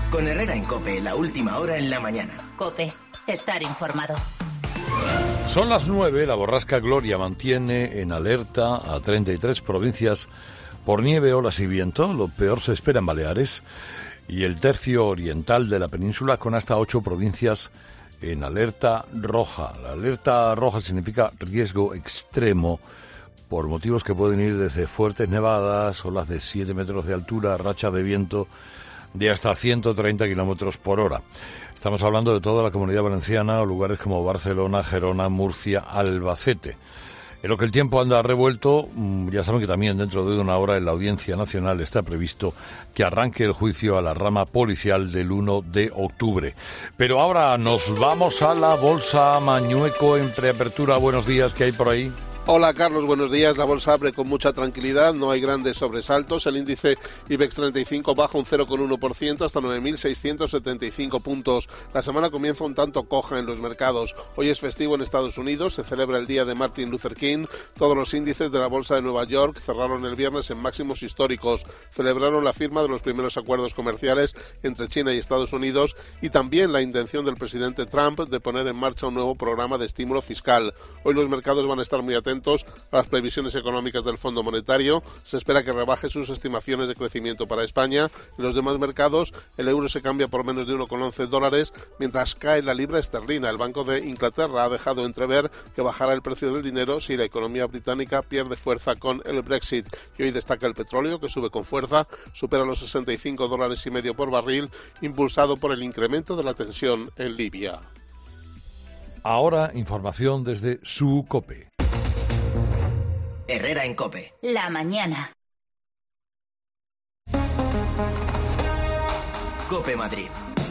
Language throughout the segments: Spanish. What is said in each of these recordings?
Con Herrera en COPE, la última hora en la mañana. COPE, estar informado. Son las 9, la borrasca Gloria mantiene en alerta a 33 provincias por nieve, olas y viento. Lo peor se espera en Baleares y el tercio oriental de la península, con hasta 8 provincias en alerta roja. La alerta roja significa riesgo extremo por motivos que pueden ir desde fuertes nevadas, olas de 7 metros de altura, rachas de viento de hasta 130 kilómetros por hora. Estamos hablando de toda la Comunidad Valenciana o lugares como Barcelona, Gerona, Murcia, Albacete. En lo que el tiempo anda revuelto, ya saben que también dentro de una hora en la Audiencia Nacional está previsto que arranque el juicio a la rama policial del 1 de octubre. Pero ahora nos vamos a la Bolsa Mañueco en preapertura. Buenos días, ¿qué hay por ahí? Hola Carlos, buenos días. La bolsa abre con mucha tranquilidad, no hay grandes sobresaltos. El índice IBEX 35 baja un 0,1% hasta 9.675 puntos. La semana comienza un tanto coja en los mercados. Hoy es festivo en Estados Unidos, se celebra el día de Martin Luther King. Todos los índices de la bolsa de Nueva York cerraron el viernes en máximos históricos. Celebraron la firma de los primeros acuerdos comerciales entre China y Estados Unidos y también la intención del presidente Trump de poner en marcha un nuevo programa de estímulo fiscal. Hoy los mercados van a estar muy atentos a las previsiones económicas del Fondo Monetario. Se espera que rebaje sus estimaciones de crecimiento para España. En los demás mercados, el euro se cambia por menos de 1,11 dólares, mientras cae la libra esterlina. El Banco de Inglaterra ha dejado entrever que bajará el precio del dinero si la economía británica pierde fuerza con el Brexit. Y hoy destaca el petróleo, que sube con fuerza, supera los $65.50 por barril, impulsado por el incremento de la tensión en Libia. Ahora, información desde su COPE. Herrera en COPE. La mañana. COPE Madrid.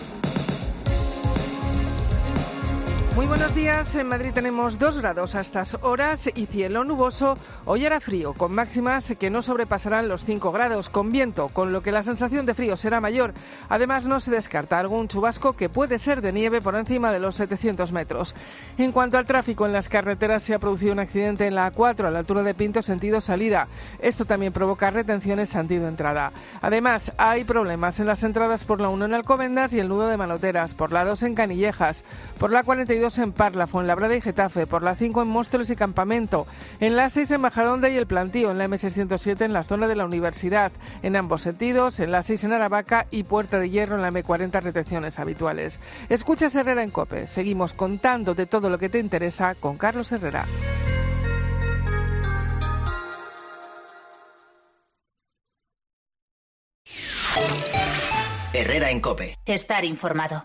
Muy buenos días. En Madrid tenemos 2 grados a estas horas y cielo nuboso. Hoy hará frío, con máximas que no sobrepasarán los 5 grados, con viento, con lo que la sensación de frío será mayor. Además, no se descarta algún chubasco que puede ser de nieve por encima de los 700 metros. En cuanto al tráfico en las carreteras, se ha producido un accidente en la A4 a la altura de Pinto, sentido salida. Esto también provoca retenciones sentido entrada. Además, hay problemas en las entradas por la 1 en Alcobendas y el nudo de Manoteras, por la 2 en Canillejas, por la 42 en Parla, Fuenlabrada y Getafe, por la 5 en Móstoles y Campamento, en la 6 en Majadahonda y El Plantío, en la M607 en la zona de la Universidad, en ambos sentidos, en la 6 en Aravaca y Puerta de Hierro en la M40, retenciones habituales. Escuchas Herrera en COPE. Seguimos contando de todo lo que te interesa con Carlos Herrera. Herrera en COPE. Estar informado.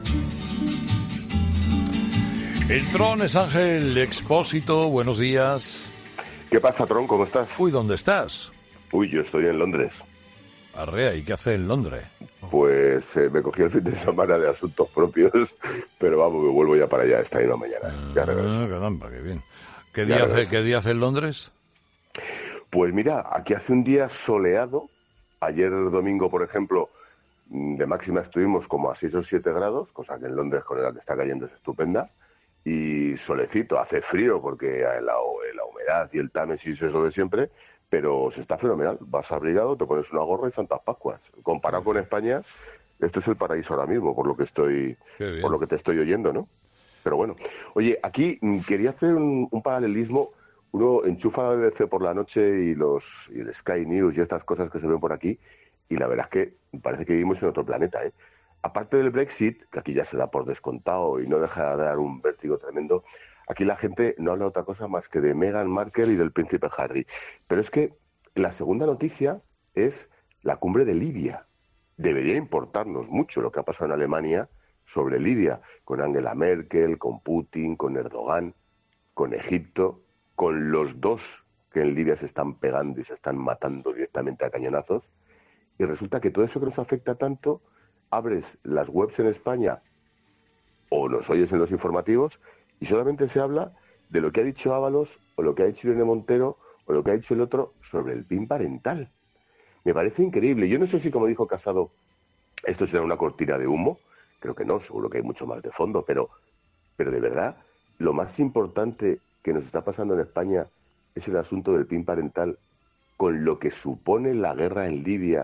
El Tron es Ángel Expósito, buenos días. ¿Qué pasa, Tron? ¿Cómo estás? Uy, ¿dónde estás? Uy, yo estoy en Londres. Arrea, ¿y qué hace en Londres? Pues me cogí el fin de semana de asuntos propios, pero vamos, me vuelvo ya para allá esta misma mañana. Ya regreso. Caramba, qué bien. ¿Qué día hace en Londres? Pues mira, aquí hace un día soleado. Ayer domingo, por ejemplo, de máxima estuvimos como a 6 o 7 grados, cosa que en Londres con la que está cayendo es estupenda. Y solecito, hace frío porque la humedad y el Támesis es lo de siempre, pero se está fenomenal. Vas abrigado, te pones una gorra y Santas Pascuas. Comparado con España, esto es el paraíso ahora mismo, por lo que te estoy oyendo, ¿no? Pero bueno, oye, aquí quería hacer un paralelismo. Uno enchufa la BBC por la noche y el Sky News y estas cosas que se ven por aquí, y la verdad es que parece que vivimos en otro planeta, ¿eh? Aparte del Brexit, que aquí ya se da por descontado y no deja de dar un vértigo tremendo, aquí la gente no habla de otra cosa más que de Meghan Markle y del príncipe Harry. Pero es que la segunda noticia es la cumbre de Libia. Debería importarnos mucho lo que ha pasado en Alemania sobre Libia, con Angela Merkel, con Putin, con Erdogan, con Egipto, con los dos que en Libia se están pegando y se están matando directamente a cañonazos. Y resulta que todo eso que nos afecta tanto, abres las webs en España o nos oyes en los informativos y solamente se habla de lo que ha dicho Ábalos o lo que ha dicho Irene Montero o lo que ha dicho el otro sobre el PIN parental. Me parece increíble. Yo no sé si, como dijo Casado, esto será una cortina de humo. Creo que no, seguro que hay mucho más de fondo, pero de verdad, lo más importante que nos está pasando en España es el asunto del PIN parental, con lo que supone la guerra en Libia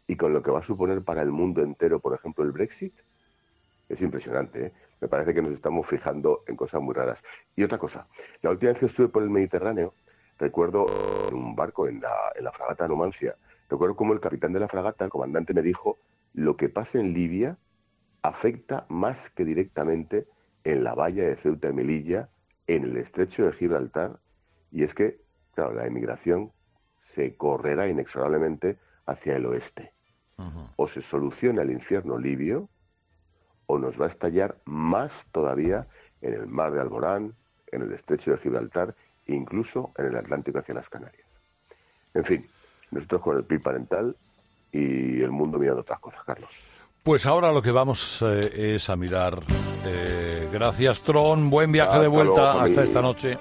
y con lo que va a suponer para el mundo entero, por ejemplo, el Brexit, es impresionante, ¿eh? Me parece que nos estamos fijando en cosas muy raras. Y otra cosa, la última vez que estuve por el Mediterráneo, recuerdo en un barco en la fragata Numancia, recuerdo cómo el capitán de la fragata, el comandante, me dijo: lo que pasa en Libia afecta más que directamente en la valla de Ceuta y Melilla, en el estrecho de Gibraltar, y es que, claro, la emigración se correrá inexorablemente hacia el oeste. Uh-huh. O se soluciona el infierno libio, o nos va a estallar más todavía en el mar de Alborán, en el estrecho de Gibraltar, e incluso en el Atlántico hacia las Canarias. En fin, nosotros con el PIB parental y el mundo mirando otras cosas, Carlos. Pues ahora lo que vamos es a mirar. Gracias, Tron. Buen viaje de vuelta. Luego, hasta esta noche.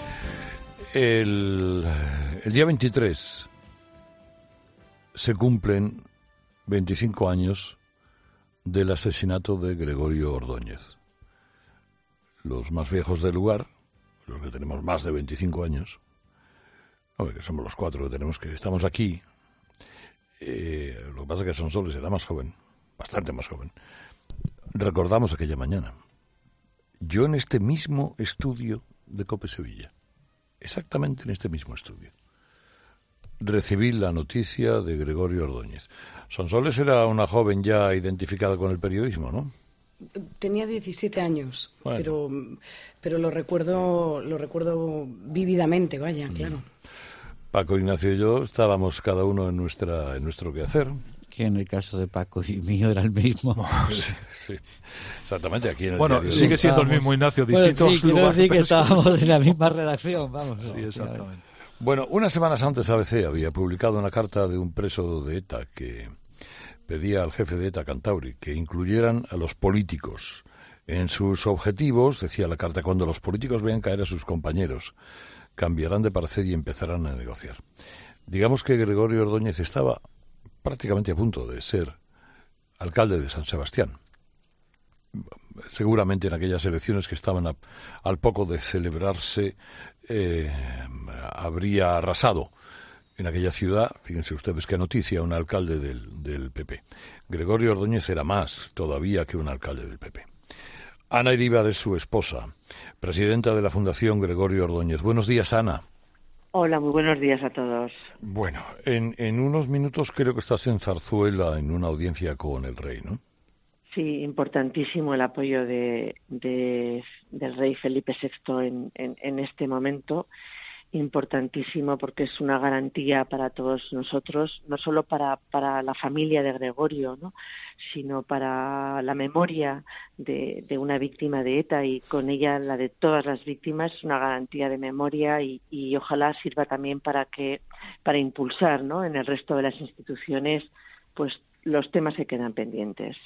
El día 23 se cumplen 25 años del asesinato de Gregorio Ordóñez. Los más viejos del lugar, los que tenemos más de 25 años, que somos los 4 que estamos aquí, lo que pasa es que Sonsoles era más joven, bastante más joven. Recordamos aquella mañana. Yo en este mismo estudio de COPE Sevilla, exactamente en este mismo estudio, recibí la noticia de Gregorio Ordóñez. Sonsoles era una joven ya identificada con el periodismo, ¿no? Tenía 17 años, bueno. pero lo recuerdo vívidamente, vaya, claro. Paco, Ignacio y yo estábamos cada uno en nuestro quehacer. Que en el caso de Paco y mío era el mismo. Sí, exactamente, aquí en el diario. Sigue siendo el mismo, Ignacio, distintos lugares. Quiero decir que estábamos en la misma redacción, vamos. Sí, exactamente. Bueno, unas semanas antes ABC había publicado una carta de un preso de ETA que pedía al jefe de ETA, Cantauri, que incluyeran a los políticos en sus objetivos. Decía la carta: cuando los políticos vean caer a sus compañeros, cambiarán de parecer y empezarán a negociar. Digamos que Gregorio Ordóñez estaba prácticamente a punto de ser alcalde de San Sebastián. Seguramente en aquellas elecciones que estaban al poco de celebrarse, habría arrasado en aquella ciudad. Fíjense ustedes qué noticia, un alcalde del PP. Gregorio Ordóñez era más todavía que un alcalde del PP. Ana Iríbar es su esposa, presidenta de la Fundación Gregorio Ordóñez. Buenos días, Ana. Hola, muy buenos días a todos. Bueno, en unos minutos creo que estás en Zarzuela en una audiencia con el rey, ¿no? Sí, importantísimo el apoyo del rey Felipe VI en este momento. Importantísimo porque es una garantía para todos nosotros, no solo para la familia de Gregorio, ¿no?, sino para la memoria de una víctima de ETA y con ella la de todas las víctimas. Es una garantía de memoria y ojalá sirva también para impulsar, ¿no?, en el resto de las instituciones, pues los temas que quedan pendientes.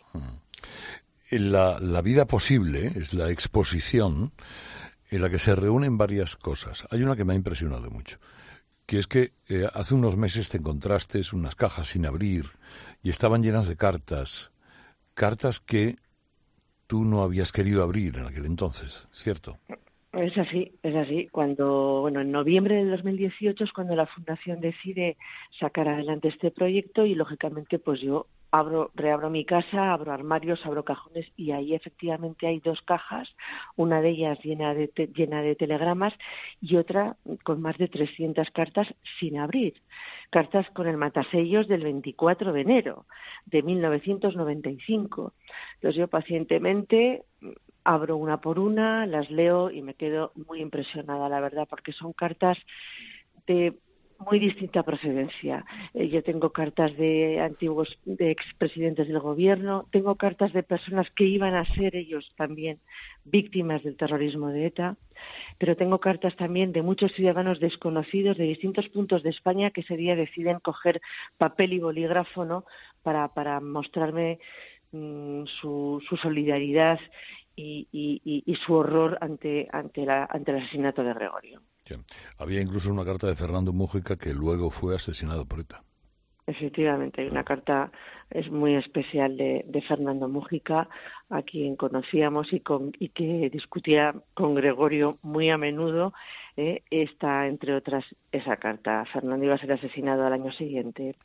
La vida posible es la exposición en la que se reúnen varias cosas. Hay una que me ha impresionado mucho, que es que hace unos meses te encontraste unas cajas sin abrir y estaban llenas de cartas que tú no habías querido abrir en aquel entonces, ¿cierto? Es así. En noviembre del 2018 es cuando la Fundación decide sacar adelante este proyecto y, lógicamente, pues yo reabro mi casa, abro armarios, abro cajones y ahí efectivamente hay 2 cajas, una de ellas llena de telegramas y otra con más de 300 cartas sin abrir. Cartas con el matasellos del 24 de enero de 1995. Entonces yo pacientemente abro una por una, las leo y me quedo muy impresionada, la verdad, porque son cartas de muy distinta procedencia. Yo tengo cartas de expresidentes del gobierno, tengo cartas de personas que iban a ser ellos también víctimas del terrorismo de ETA, pero tengo cartas también de muchos ciudadanos desconocidos de distintos puntos de España que ese día deciden coger papel y bolígrafo, ¿no?, para mostrarme su solidaridad y su horror ante el asesinato de Gregorio. Sí. Había incluso una carta de Fernando Mújica que luego fue asesinado por ETA. Efectivamente, hay una carta es muy especial de Fernando Mújica, a quien conocíamos y que discutía con Gregorio muy a menudo. Está, entre otras, esa carta. Fernando iba a ser asesinado al año siguiente,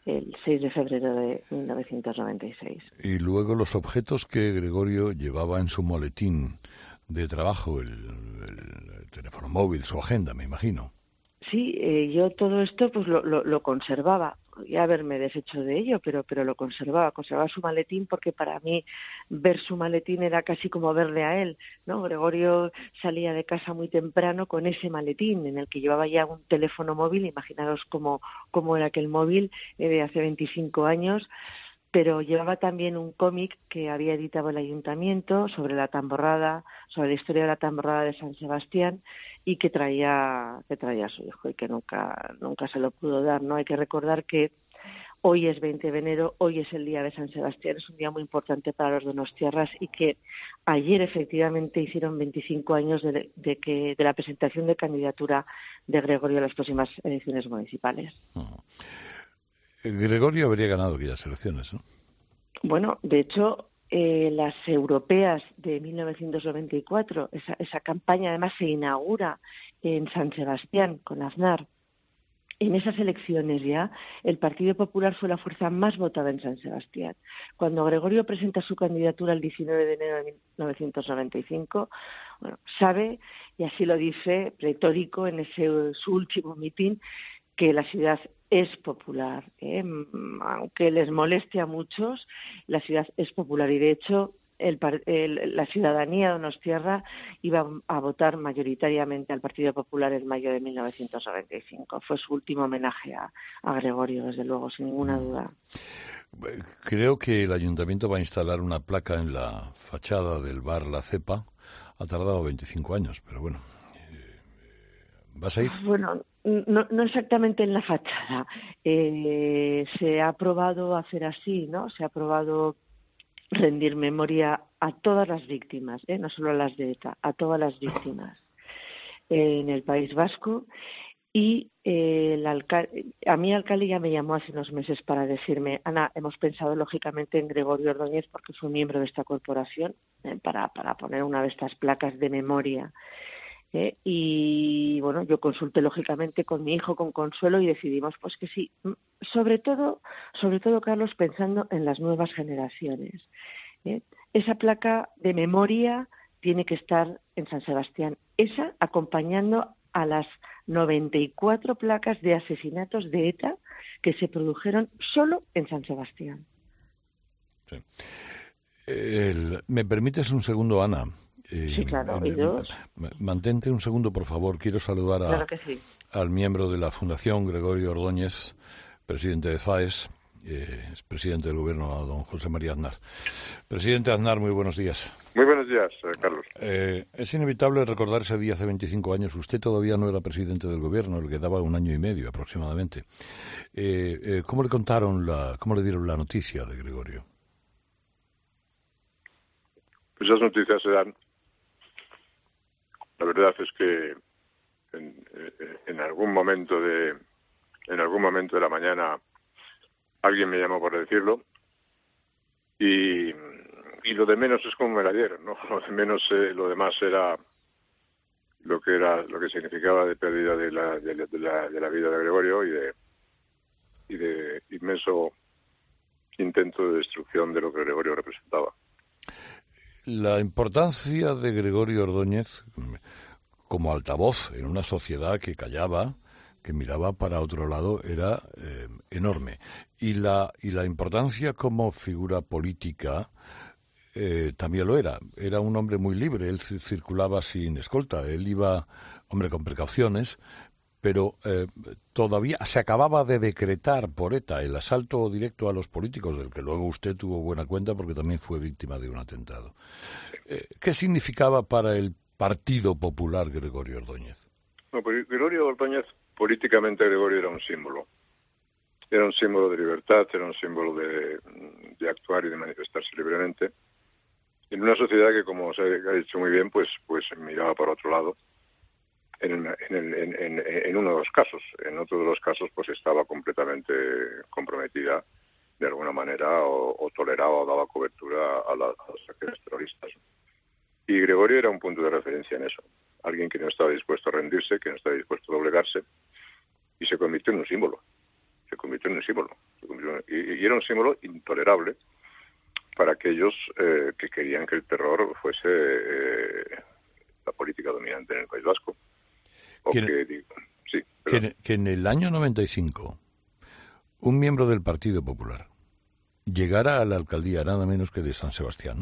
el 6 de febrero de 1996. Y luego los objetos que Gregorio llevaba en su maletín de trabajo, el teléfono móvil, su agenda, me imagino. Sí, yo todo esto pues lo conservaba. Podía haberme deshecho de ello, pero lo conservaba su maletín, porque para mí ver su maletín era casi como verle a él, ¿no? Gregorio salía de casa muy temprano con ese maletín en el que llevaba ya un teléfono móvil. Imaginaros cómo era aquel móvil de hace 25 años, pero llevaba también un cómic que había editado el ayuntamiento sobre la tamborrada, sobre la historia de la tamborrada de San Sebastián, y que traía a su hijo y que nunca se lo pudo dar, ¿no? Hay que recordar que hoy es 20 de enero, hoy es el día de San Sebastián, es un día muy importante para los donostiarras, y que ayer efectivamente hicieron 25 años de la presentación de candidatura de Gregorio a las próximas elecciones municipales. Gregorio habría ganado aquellas elecciones, ¿no? Bueno, de hecho, las europeas de 1994, esa campaña además se inaugura en San Sebastián con Aznar. En esas elecciones ya el Partido Popular fue la fuerza más votada en San Sebastián. Cuando Gregorio presenta su candidatura el 19 de enero de 1995, bueno, sabe, y así lo dice retórico en su último mitin, que la ciudad es popular, aunque les moleste a muchos, la ciudad es popular, y de hecho la ciudadanía donostiarra iba a votar mayoritariamente al Partido Popular en mayo de 1995. Fue su último homenaje a Gregorio, desde luego, sin ninguna duda. Creo que el ayuntamiento va a instalar una placa en la fachada del bar La Cepa. Ha tardado 25 años, pero bueno. ¿Vas a ir? Bueno, no exactamente en la fachada. Se ha aprobado hacer así, ¿no? Se ha aprobado rendir memoria a todas las víctimas, no solo a las de ETA, a todas las víctimas en el País Vasco. Y a mí el alcalde ya me llamó hace unos meses para decirme: Ana, hemos pensado lógicamente en Gregorio Ordóñez porque fue miembro de esta corporación, para poner una de estas placas de memoria. Y bueno, yo consulté lógicamente con mi hijo, con Consuelo, y decidimos pues que sí, sobre todo Carlos, pensando en las nuevas generaciones. Esa placa de memoria tiene que estar en San Sebastián, esa acompañando a las 94 placas de asesinatos de ETA que se produjeron solo en San Sebastián. Sí. ¿Me permites un segundo, Ana? Sí, claro. ¿Y dos? Mantente un segundo, por favor. Quiero saludar claro que sí. al miembro de la Fundación, Gregorio Ordóñez, presidente de FAES, es presidente del gobierno, a don José María Aznar. Presidente Aznar, muy buenos días. Muy buenos días, Carlos. Es inevitable recordar ese día hace 25 años. Usted todavía no era presidente del gobierno, le quedaba 1 año y medio aproximadamente. ¿Cómo le dieron la noticia de Gregorio? Pues esas noticias se dan. La verdad es que en algún momento de la mañana alguien me llamó para decirlo, y lo de menos es como me la dieron, ¿no? Lo demás era lo que significaba de pérdida de la vida de Gregorio y de inmenso intento de destrucción de lo que Gregorio representaba. La importancia de Gregorio Ordóñez como altavoz en una sociedad que callaba, que miraba para otro lado, era enorme. Y la importancia como figura política también lo era. Era un hombre muy libre, él circulaba sin escolta, él iba, hombre, con precauciones, pero todavía se acababa de decretar por ETA el asalto directo a los políticos, del que luego usted tuvo buena cuenta porque también fue víctima de un atentado. ¿Qué significaba para el Partido Popular Gregorio Ordóñez? No, pues Gregorio Ordóñez, políticamente Gregorio era un símbolo. Era un símbolo de libertad, era un símbolo de actuar y de manifestarse libremente. En una sociedad que, como se ha dicho muy bien, pues miraba por otro lado. En uno de los casos. En otro de los casos, pues estaba completamente comprometida de alguna manera, o toleraba o daba cobertura a los ataques terroristas. Y Gregorio era un punto de referencia en eso. Alguien que no estaba dispuesto a rendirse, que no estaba dispuesto a doblegarse, y se convirtió en un símbolo. se convirtió en un símbolo. Y era un símbolo intolerable para aquellos que querían que el terror fuese la política dominante en el País Vasco. Que en el año 95 un miembro del Partido Popular llegara a la alcaldía nada menos que de San Sebastián,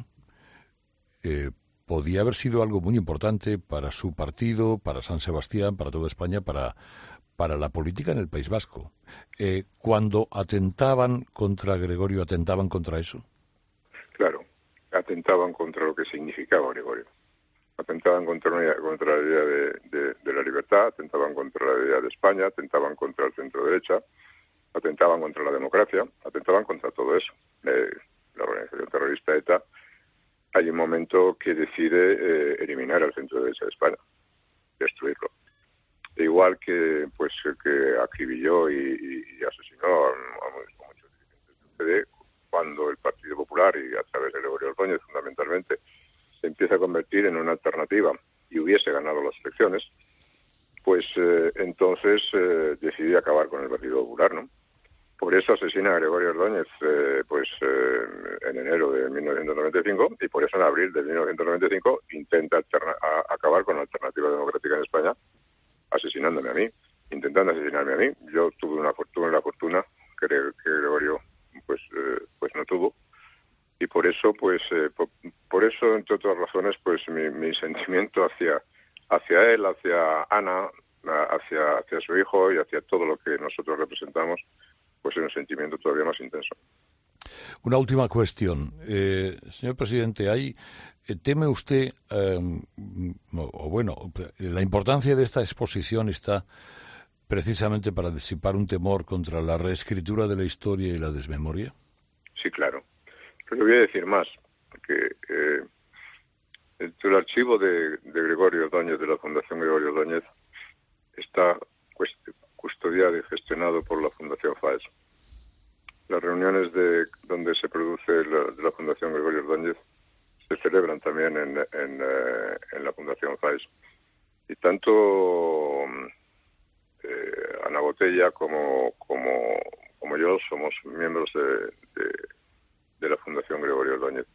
podía haber sido algo muy importante para su partido, para San Sebastián, para toda España, para la política en el País Vasco. Cuando atentaban contra Gregorio, ¿atentaban contra eso? Claro, atentaban contra lo que significaba Gregorio. Atentaban contra la idea de la libertad, atentaban contra la idea de España, atentaban contra el centro-derecha, atentaban contra la democracia, atentaban contra todo eso. La organización terrorista ETA, hay un momento que decide eliminar al centro-derecha de España, destruirlo. Igual que acribilló y asesinó a muchos dirigentes del PD, cuando el Partido Popular, y a través de Gregorio Ordóñez fundamentalmente, se empieza a convertir en una alternativa y hubiese ganado las elecciones, pues entonces decide acabar con el Partido Popular, ¿no? Por eso asesina a Gregorio Ordóñez en enero de 1995, y por eso en abril de 1995 intenta acabar con la alternativa democrática en España, asesinándome a mí, intentando asesinarme a mí. Yo tuve la fortuna que Gregorio pues no tuvo, y por eso entre otras razones mi sentimiento hacia él, hacia Ana, hacia su hijo y hacia todo lo que nosotros representamos, pues es un sentimiento todavía más intenso. Una última cuestión, señor presidente, ¿teme usted, la importancia de esta exposición está precisamente para disipar un temor contra la reescritura de la historia y la desmemoria? Sí, claro. Pero voy a decir más, que el archivo de Gregorio Ordóñez, de la Fundación Gregorio Ordóñez, está custodiado y gestionado por la Fundación FAES. Las reuniones donde se produce de la Fundación Gregorio Ordóñez se celebran también en la Fundación FAES. Y tanto Ana Botella como yo somos miembros de la Fundación Gregorio Ordóñez.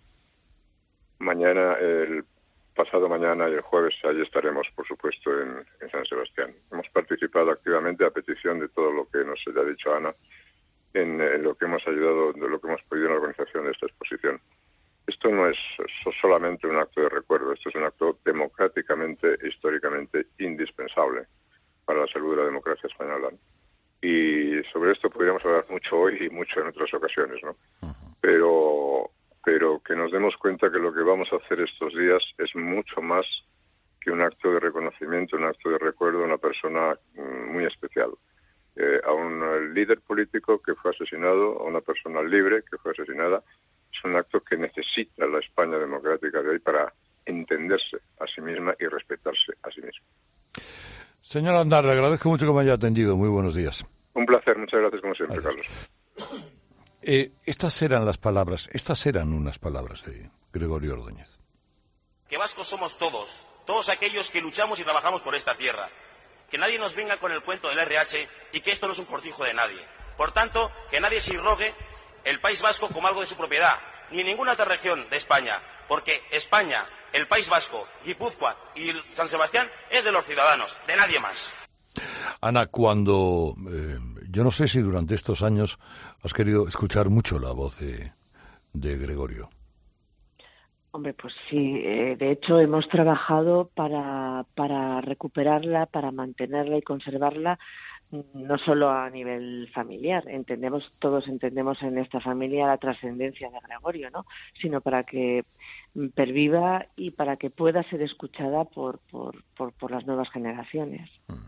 Pasado mañana y el jueves allí estaremos, por supuesto, en San Sebastián. Hemos participado activamente a petición de todo lo que nos haya dicho Ana en lo que hemos ayudado, de lo que hemos podido en la organización de esta exposición. Esto no es solamente un acto de recuerdo, esto es un acto democráticamente e históricamente indispensable para la salud de la democracia española. Y sobre esto podríamos hablar mucho hoy y mucho en otras ocasiones, ¿no? Pero que nos demos cuenta que lo que vamos a hacer estos días es mucho más que un acto de reconocimiento, un acto de recuerdo a una persona muy especial. A un líder político que fue asesinado, a una persona libre que fue asesinada, es un acto que necesita la España democrática de hoy para entenderse a sí misma y respetarse a sí misma. Señor Andar, le agradezco mucho que me haya atendido. Muy buenos días. Un placer, muchas gracias como siempre, Adiós. Carlos. Estas eran unas palabras de Gregorio Ordóñez. Que vascos somos todos aquellos que luchamos y trabajamos por esta tierra. Que nadie nos venga con el cuento del RH y que esto no es un cortijo de nadie. Por tanto, que nadie se irrogue el País Vasco como algo de su propiedad, ni ninguna otra región de España, porque España, el País Vasco, Guipúzcoa y San Sebastián es de los ciudadanos, de nadie más. Ana, yo no sé si durante estos años has querido escuchar mucho la voz de Gregorio. Hombre, pues sí. De hecho, hemos trabajado para recuperarla, para mantenerla y conservarla, no solo a nivel familiar. Todos entendemos en esta familia la trascendencia de Gregorio, ¿no? Sino para que perviva y para que pueda ser escuchada por las nuevas generaciones.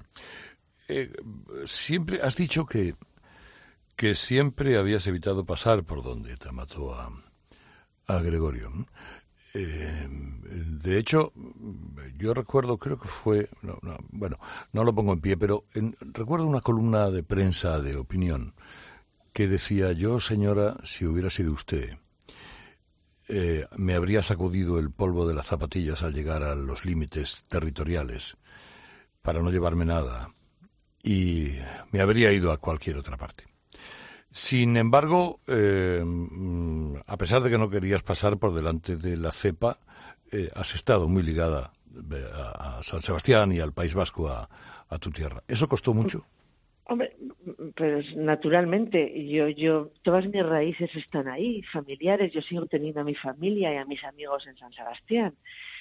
Siempre has dicho que siempre habías evitado pasar por donde te mató a Gregorio. De hecho, yo recuerdo, creo que fue, no lo pongo en pie, pero recuerdo una columna de prensa de opinión que decía: yo, señora, si hubiera sido usted, me habría sacudido el polvo de las zapatillas al llegar a los límites territoriales para no llevarme nada y me habría ido a cualquier otra parte. Sin embargo, a pesar de que no querías pasar por delante de la cepa, has estado muy ligada a San Sebastián y al País Vasco, a tu tierra. ¿Eso costó mucho? Hombre, pues naturalmente, yo todas mis raíces están ahí, familiares, yo sigo teniendo a mi familia y a mis amigos en San Sebastián.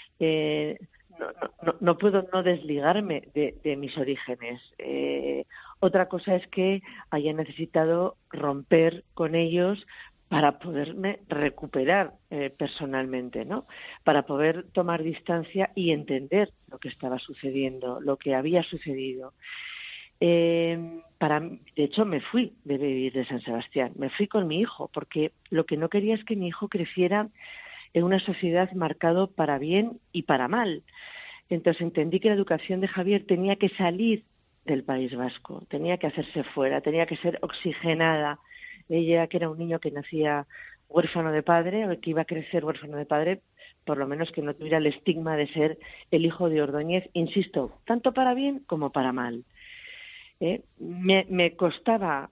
No puedo no desligarme de mis orígenes. Otra cosa es que haya necesitado romper con ellos para poderme recuperar personalmente, ¿no? Para poder tomar distancia y entender lo que estaba sucediendo, lo que había sucedido. De hecho, me fui de vivir de San Sebastián, me fui con mi hijo, porque lo que no quería es que mi hijo creciera en una sociedad marcado para bien y para mal. Entonces entendí que la educación de Javier tenía que salir del País Vasco, tenía que hacerse fuera, tenía que ser oxigenada. Ella, que era un niño que nacía huérfano de padre, o que iba a crecer huérfano de padre, por lo menos que no tuviera el estigma de ser el hijo de Ordóñez, insisto, tanto para bien como para mal. Me costaba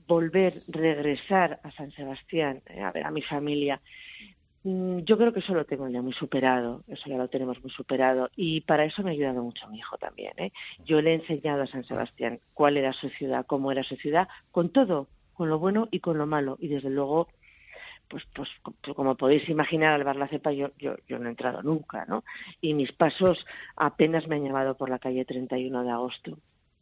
regresar a San Sebastián, a ver a mi familia. Yo creo que eso lo tengo ya muy superado, eso ya lo tenemos muy superado, y para eso me ha ayudado mucho mi hijo también. Yo le he enseñado a San Sebastián cuál era su ciudad, cómo era su ciudad, con todo, con lo bueno y con lo malo, y desde luego, pues como podéis imaginar, al ver la cepa yo no he entrado nunca, ¿no? Y mis pasos apenas me han llevado por la calle 31 de agosto.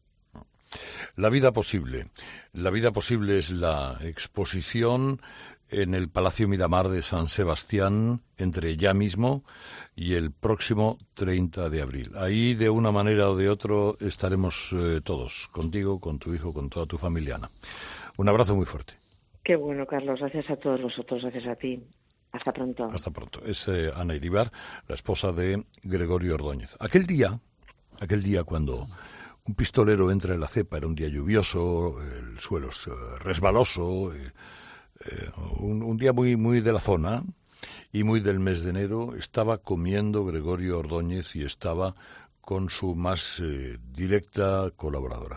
La vida posible. La vida posible es la exposición en el Palacio Miramar de San Sebastián entre ya mismo y el próximo 30 de abril. Ahí, de una manera o de otra, estaremos todos, contigo, con tu hijo, con toda tu familia, Ana. Un abrazo muy fuerte. Qué bueno, Carlos. Gracias a todos vosotros, gracias a ti. Hasta pronto. Hasta pronto. Es Ana Iribar, la esposa de Gregorio Ordóñez. Aquel día cuando un pistolero entra en la cepa, era un día lluvioso, el suelo es resbaloso, un día muy de la zona y muy del mes de enero. Estaba comiendo Gregorio Ordóñez y estaba con su más directa colaboradora.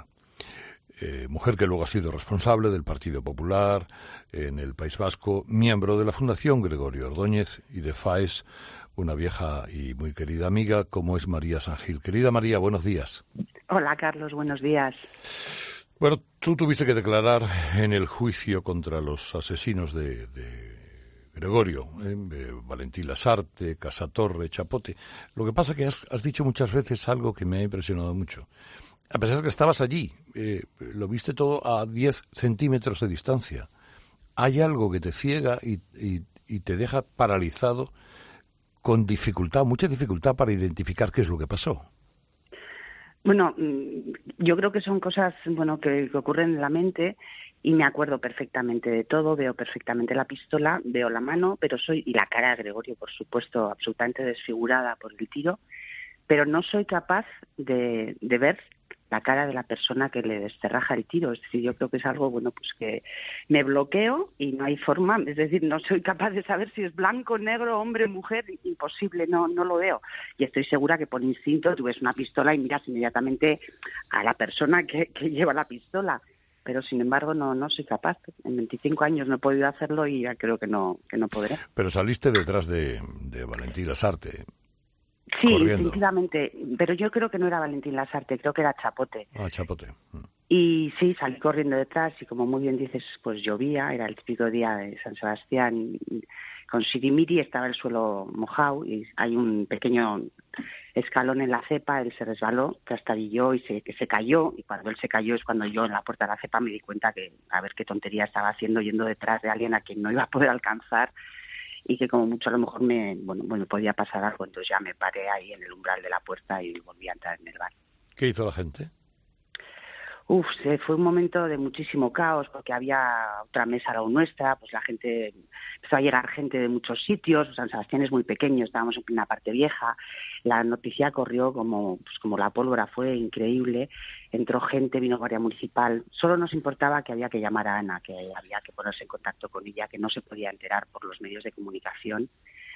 Mujer que luego ha sido responsable del Partido Popular en el País Vasco, miembro de la Fundación Gregorio Ordóñez y de FAES, una vieja y muy querida amiga como es María San Gil. Querida María, buenos días. Hola, Carlos, buenos días. Bueno, tú tuviste que declarar en el juicio contra los asesinos de Gregorio, Valentín Lasarte, Casatorre, Chapote. Lo que pasa es que has dicho muchas veces algo que me ha impresionado mucho. A pesar de que estabas allí, lo viste todo a 10 centímetros de distancia. Hay algo que te ciega y te deja paralizado con dificultad, mucha dificultad para identificar qué es lo que pasó. Bueno, yo creo que son cosas que ocurren en la mente y me acuerdo perfectamente de todo, veo perfectamente la pistola, veo la mano, y la cara de Gregorio, por supuesto, absolutamente desfigurada por el tiro, pero no soy capaz de ver la cara de la persona que le descerraja el tiro. Es decir, yo creo que es algo que me bloqueo y no hay forma, es decir, no soy capaz de saber si es blanco, negro, hombre, mujer, imposible, no lo veo. Y estoy segura que por instinto tú ves una pistola y miras inmediatamente a la persona que lleva la pistola. Pero sin embargo no soy capaz. En 25 años no he podido hacerlo y ya creo que no podré. Pero saliste detrás de Valentín Lasarte. Sí, corriendo. Definitivamente, pero yo creo que no era Valentín Lasarte, creo que era Chapote. Ah, Chapote. Y sí, salí corriendo detrás y como muy bien dices, pues llovía, era el típico día de San Sebastián, y con sirimiri estaba el suelo mojado y hay un pequeño escalón en la cepa, él se resbaló, trastabilló y se cayó, y cuando él se cayó es cuando yo en la puerta de la cepa me di cuenta que a ver qué tontería estaba haciendo yendo detrás de alguien a quien no iba a poder alcanzar y que como mucho a lo mejor me podía pasar algo. Entonces ya me paré ahí en el umbral de la puerta y volví a entrar en el bar. ¿Qué hizo la gente? Fue un momento de muchísimo caos porque había otra mesa a la nuestra, pues la gente empezó a llegar gente de muchos sitios. San Sebastián es muy pequeño, estábamos en plena parte vieja, la noticia corrió como la pólvora, fue increíble. Entró gente, vino Guardia Municipal, solo nos importaba que había que llamar a Ana, que había que ponerse en contacto con ella, que no se podía enterar por los medios de comunicación.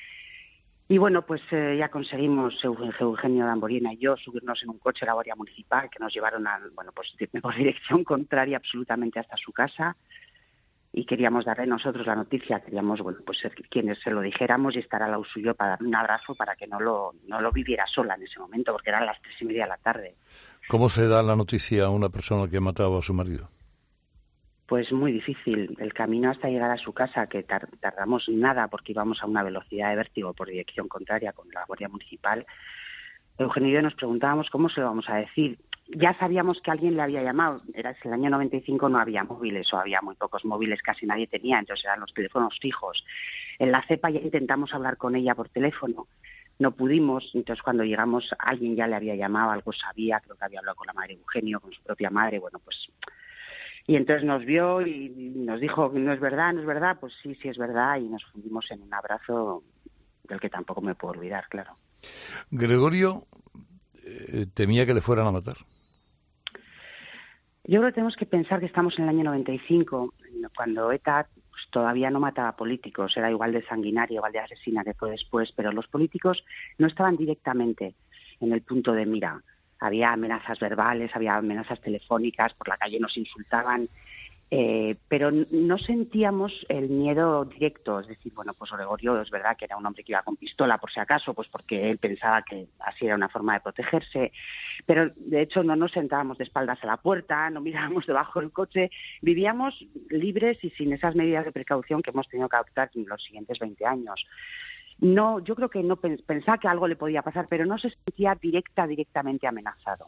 Y bueno, pues ya conseguimos, Eugenio Damborina y yo, subirnos en un coche a la Guardia Municipal, que nos llevaron por dirección contraria absolutamente hasta su casa. y queríamos darle nosotros la noticia, queríamos, bueno, pues ser quienes se lo dijéramos y estar al lado suyo para darle un abrazo para que no lo viviera sola en ese momento, porque eran las 3:30 de la tarde. ¿Cómo se da la noticia a una persona que ha matado a su marido? Pues muy difícil. El camino hasta llegar a su casa, que tardamos nada porque íbamos a una velocidad de vértigo por dirección contraria con la Guardia Municipal. Eugenio y yo nos preguntábamos cómo se lo vamos a decir. Ya sabíamos que alguien le había llamado. Era el año 95, no había móviles o había muy pocos móviles, casi nadie tenía, entonces eran los teléfonos fijos. En la cepa ya intentamos hablar con ella por teléfono. No pudimos, entonces cuando llegamos alguien ya le había llamado, algo sabía, creo que había hablado con la madre de Eugenio, con su propia madre, bueno, pues... Y entonces nos vio y nos dijo, no es verdad, pues sí es verdad, y nos fundimos en un abrazo del que tampoco me puedo olvidar, claro. Gregorio temía que le fueran a matar. Yo creo que tenemos que pensar que estamos en el año 95, cuando ETA pues, todavía no mataba políticos, era igual de sanguinaria, igual de asesina que fue después, pero los políticos no estaban directamente en el punto de mira. Había amenazas verbales, había amenazas telefónicas, por la calle nos insultaban, pero no sentíamos el miedo directo. Es decir, bueno, pues Gregorio es verdad que era un hombre que iba con pistola por si acaso, pues porque él pensaba que así era una forma de protegerse, pero de hecho no nos sentábamos de espaldas a la puerta, no mirábamos debajo del coche, vivíamos libres y sin esas medidas de precaución que hemos tenido que adoptar en los siguientes 20 años. No, yo creo que no pensaba que algo le podía pasar, pero no se sentía directamente amenazado.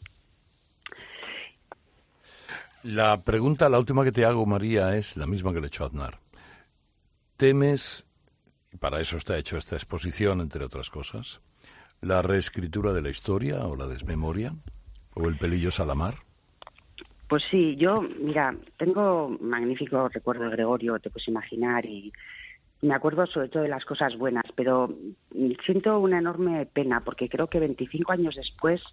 La pregunta, la última que te hago, María, es la misma que le he hecho a Aznar. ¿Temes, y para eso está hecho esta exposición, entre otras cosas, la reescritura de la historia o la desmemoria o el pelillo Salamar? Pues sí, yo, mira, tengo magnífico recuerdo de Gregorio, te puedes imaginar, y me acuerdo sobre todo de las cosas buenas, pero siento una enorme pena porque creo que 25 años después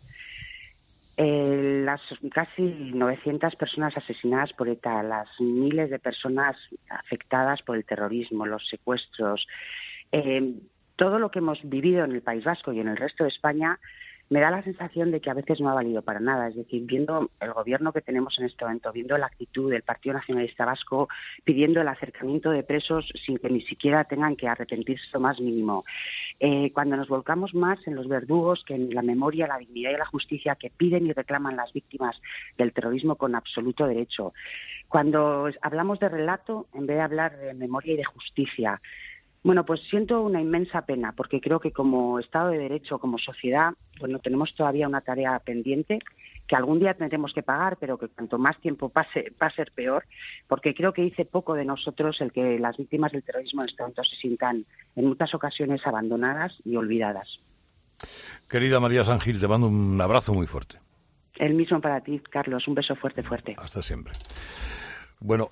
las casi 900 personas asesinadas por ETA, las miles de personas afectadas por el terrorismo, los secuestros, todo lo que hemos vivido en el País Vasco y en el resto de España, me da la sensación de que a veces no ha valido para nada. Es decir, viendo el gobierno que tenemos en este momento, viendo la actitud del Partido Nacionalista Vasco, pidiendo el acercamiento de presos sin que ni siquiera tengan que arrepentirse lo más mínimo. Cuando nos volcamos más en los verdugos que en la memoria, la dignidad y la justicia que piden y reclaman las víctimas del terrorismo con absoluto derecho. Cuando hablamos de relato en vez de hablar de memoria y de justicia. Bueno, pues siento una inmensa pena porque creo que como Estado de Derecho, como sociedad, bueno, tenemos todavía una tarea pendiente que algún día tendremos que pagar, pero que cuanto más tiempo pase va a ser peor, porque creo que dice poco de nosotros el que las víctimas del terrorismo en este momento se sientan en muchas ocasiones abandonadas y olvidadas. Querida María San Gil, te mando un abrazo muy fuerte. El mismo para ti, Carlos, un beso fuerte, fuerte. Hasta siempre. Bueno,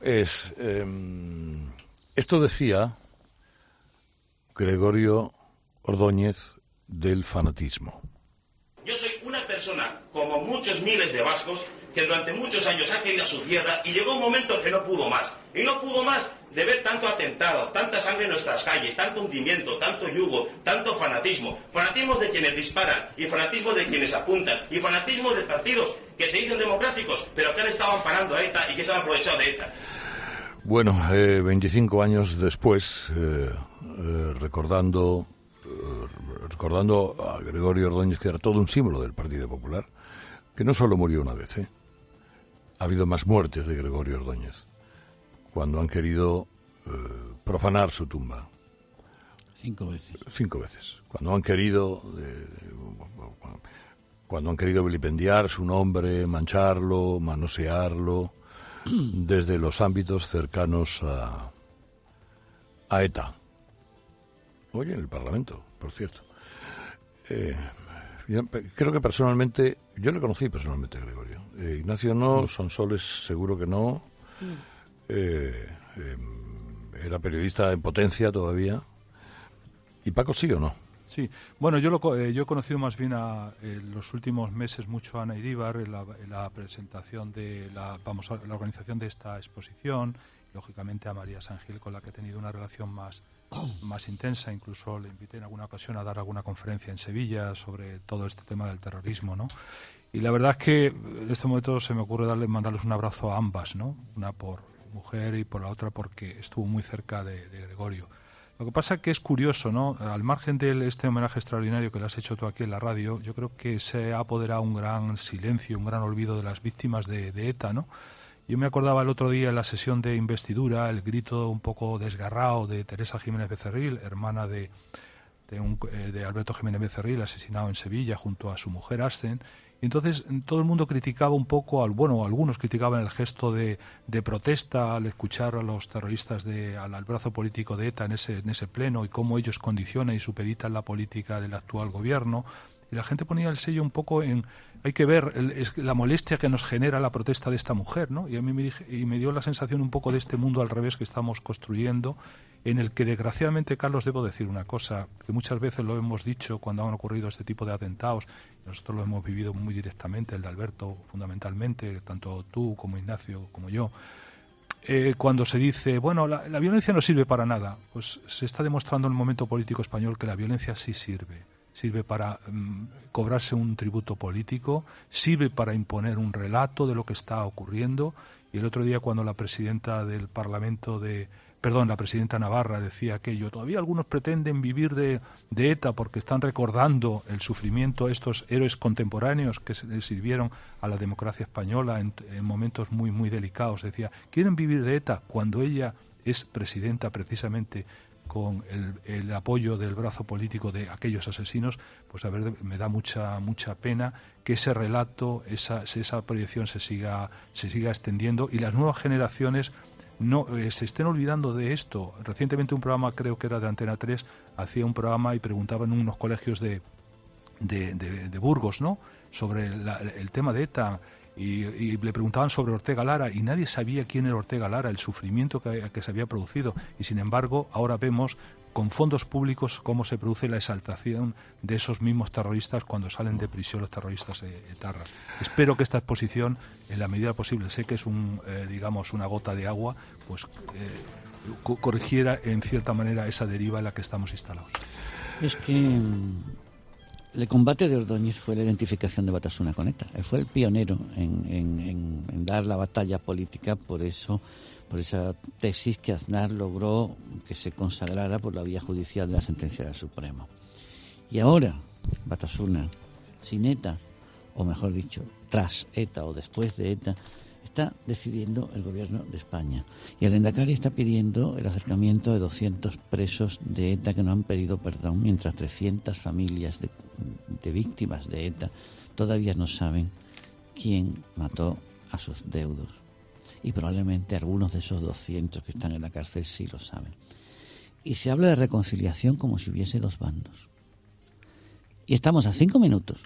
esto decía Gregorio Ordóñez del fanatismo. Yo soy una persona, como muchos miles de vascos, que durante muchos años ha querido a su tierra y llegó un momento que no pudo más. Y no pudo más de ver tanto atentado, tanta sangre en nuestras calles, tanto hundimiento, tanto yugo, tanto fanatismo. Fanatismo de quienes disparan y fanatismo de quienes apuntan y fanatismo de partidos que se dicen democráticos, pero que han estado amparando a ETA y que se han aprovechado de ETA. Bueno, 25 años después, recordando a Gregorio Ordóñez, que era todo un símbolo del Partido Popular, que no solo murió una vez, ha habido más muertes de Gregorio Ordóñez, cuando han querido profanar su tumba. 5 veces. 5 veces. Cuando han querido vilipendiar su nombre, mancharlo, manosearlo, desde los ámbitos cercanos a ETA. Hoy en el Parlamento, por cierto. Creo que personalmente, yo le conocí personalmente a Gregorio. Ignacio no, Sonsoles seguro que no. Era periodista en potencia todavía. ¿Y Paco sí o no? Sí, bueno, yo he conocido más bien en los últimos meses mucho a Ana Iríbar en la presentación de la organización de esta exposición, lógicamente a María San Gil, con la que he tenido una relación más intensa. Incluso le invité en alguna ocasión a dar alguna conferencia en Sevilla sobre todo este tema del terrorismo, ¿no? Y la verdad es que en este momento se me ocurre mandarles un abrazo a ambas, ¿no? Una por mujer y por la otra porque estuvo muy cerca de Gregorio. Lo que pasa es que es curioso, ¿no? Al margen de este homenaje extraordinario que le has hecho tú aquí en la radio, yo creo que se ha apoderado un gran silencio, un gran olvido de las víctimas de ETA, ¿no? Yo me acordaba el otro día en la sesión de investidura el grito un poco desgarrado de Teresa Jiménez Becerril, hermana de Alberto Jiménez Becerril, asesinado en Sevilla junto a su mujer Arsen. Y entonces todo el mundo criticaba un poco, algunos criticaban el gesto de protesta al escuchar a los terroristas al brazo político de ETA en ese pleno y cómo ellos condicionan y supeditan la política del actual gobierno. Y la gente ponía el sello un poco en... Hay que ver la molestia que nos genera la protesta de esta mujer, ¿no? Y a mí me dio la sensación un poco de este mundo al revés que estamos construyendo, en el que desgraciadamente, Carlos, debo decir una cosa, que muchas veces lo hemos dicho cuando han ocurrido este tipo de atentados, nosotros lo hemos vivido muy directamente, el de Alberto fundamentalmente, tanto tú como Ignacio como yo, cuando se dice, bueno, la violencia no sirve para nada, pues se está demostrando en el momento político español que la violencia sí sirve para cobrarse un tributo político, sirve para imponer un relato de lo que está ocurriendo. Y el otro día cuando la presidenta del Parlamento la presidenta Navarra decía aquello, todavía algunos pretenden vivir de ETA porque están recordando el sufrimiento a estos héroes contemporáneos que le sirvieron a la democracia española en momentos muy, muy delicados. Decía, ¿quieren vivir de ETA? Cuando ella es presidenta precisamente con el apoyo del brazo político de aquellos asesinos, pues a ver, me da mucha pena que ese relato, esa proyección se siga extendiendo y las nuevas generaciones no se estén olvidando de esto. Recientemente un programa, creo que era de Antena 3, hacía un programa y preguntaba en unos colegios de Burgos, ¿no?, sobre el tema de ETA. Y le preguntaban sobre Ortega Lara y nadie sabía quién era Ortega Lara, el sufrimiento que se había producido. Y sin embargo, ahora vemos con fondos públicos cómo se produce la exaltación de esos mismos terroristas cuando salen de prisión los terroristas etarras. Espero que esta exposición, en la medida posible, sé que es una gota de agua, pues corrigiera en cierta manera esa deriva en la que estamos instalados. Es que el combate de Ordóñez fue la identificación de Batasuna con ETA. Él fue el pionero en dar la batalla política, por esa tesis que Aznar logró que se consagrara por la vía judicial de la sentencia del Supremo. Y ahora, Batasuna, sin ETA, o mejor dicho, tras ETA o después de ETA, está decidiendo el gobierno de España. Y el Lehendakari está pidiendo el acercamiento de 200 presos de ETA que no han pedido perdón, mientras 300 familias de víctimas de ETA todavía no saben quién mató a sus deudos. Y probablemente algunos de esos 200 que están en la cárcel sí lo saben. Y se habla de reconciliación como si hubiese dos bandos. Y estamos a 5 minutos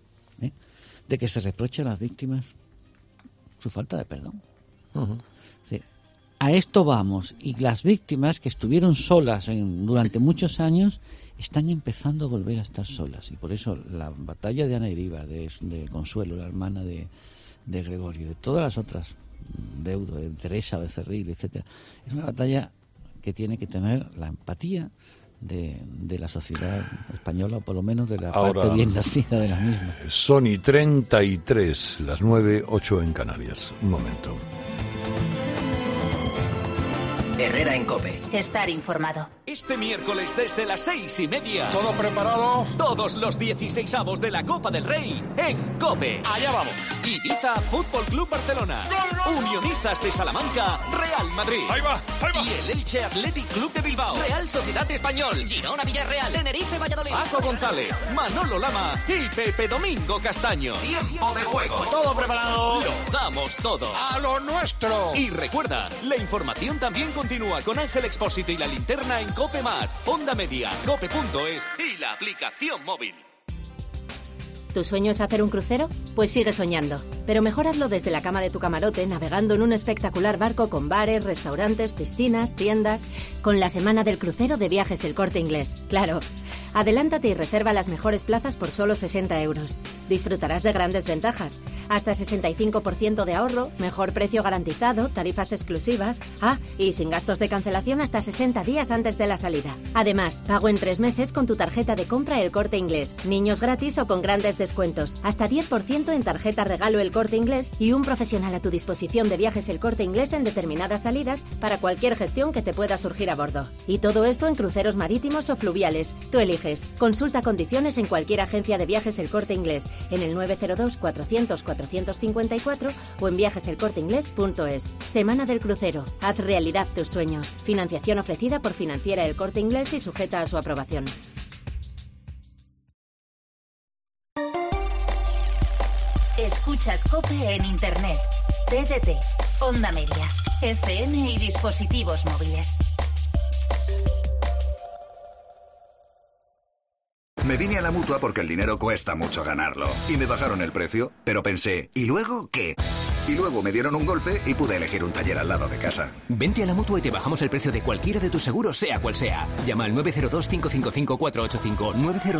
de que se reproche a las víctimas su falta de perdón. Uh-huh. Sí. A esto vamos. Y las víctimas que estuvieron solas durante muchos años están empezando a volver a estar solas. Y por eso la batalla de Ana Iríbar, de Consuelo, la hermana de Gregorio, de todas las otras deudos, de Teresa Becerril, etcétera, es una batalla que tiene que tener la empatía de la sociedad española, o por lo menos de la parte bien nacida de la misma. Son y 33, las 9:08 en Canarias. Un momento. Herrera en COPE. Estar informado. Este miércoles desde las 6:30. ¿Todo preparado? Todos los 16avos de la Copa del Rey en COPE. Allá vamos. Ibiza Fútbol Club Barcelona. ¡Gol, gol! Unionistas de Salamanca, Real Madrid. Ahí va. Y el Elche Athletic Club de Bilbao. Real Sociedad Español. Girona Villarreal. Tenerife Valladolid. Paco González, Manolo Lama y Pepe Domingo Castaño. Tiempo de juego. Todo preparado. Lo damos todo. A lo nuestro. Y recuerda, la información también continúa con Ángel Expósito y la linterna en COPE+, Onda Media, cope.es y la aplicación móvil. ¿Tu sueño es hacer un crucero? Pues sigue soñando, pero mejor hazlo desde la cama de tu camarote, navegando en un espectacular barco con bares, restaurantes, piscinas, tiendas, con la semana del crucero de Viajes El Corte Inglés. Claro, Adelántate y reserva las mejores plazas por solo 60 euros. Disfrutarás de grandes ventajas. Hasta 65% de ahorro, mejor precio garantizado, tarifas exclusivas. Y sin gastos de cancelación hasta 60 días antes de la salida. Además, pago en 3 meses con tu tarjeta de compra El Corte Inglés. Niños gratis o con grandes descuentos. Hasta 10% en tarjeta regalo El Corte Inglés y un profesional a tu disposición de Viajes El Corte Inglés en determinadas salidas para cualquier gestión que te pueda surgir a bordo. Y todo esto en cruceros marítimos o fluviales. Tú eliges. Consulta condiciones en cualquier agencia de Viajes El Corte Inglés, en el 902 400 454 o en viajeselcorteinglés.es. Semana del crucero. Haz realidad tus sueños. Financiación ofrecida por Financiera El Corte Inglés y sujeta a su aprobación. Escuchas COPE en Internet, TDT, Onda Media, FM y dispositivos móviles. Me vine a la Mutua porque el dinero cuesta mucho ganarlo. Y me bajaron el precio, pero pensé, ¿y luego qué? Y luego me dieron un golpe y pude elegir un taller al lado de casa. Vente a la Mutua y te bajamos el precio de cualquiera de tus seguros, sea cual sea. Llama al 902-555-485.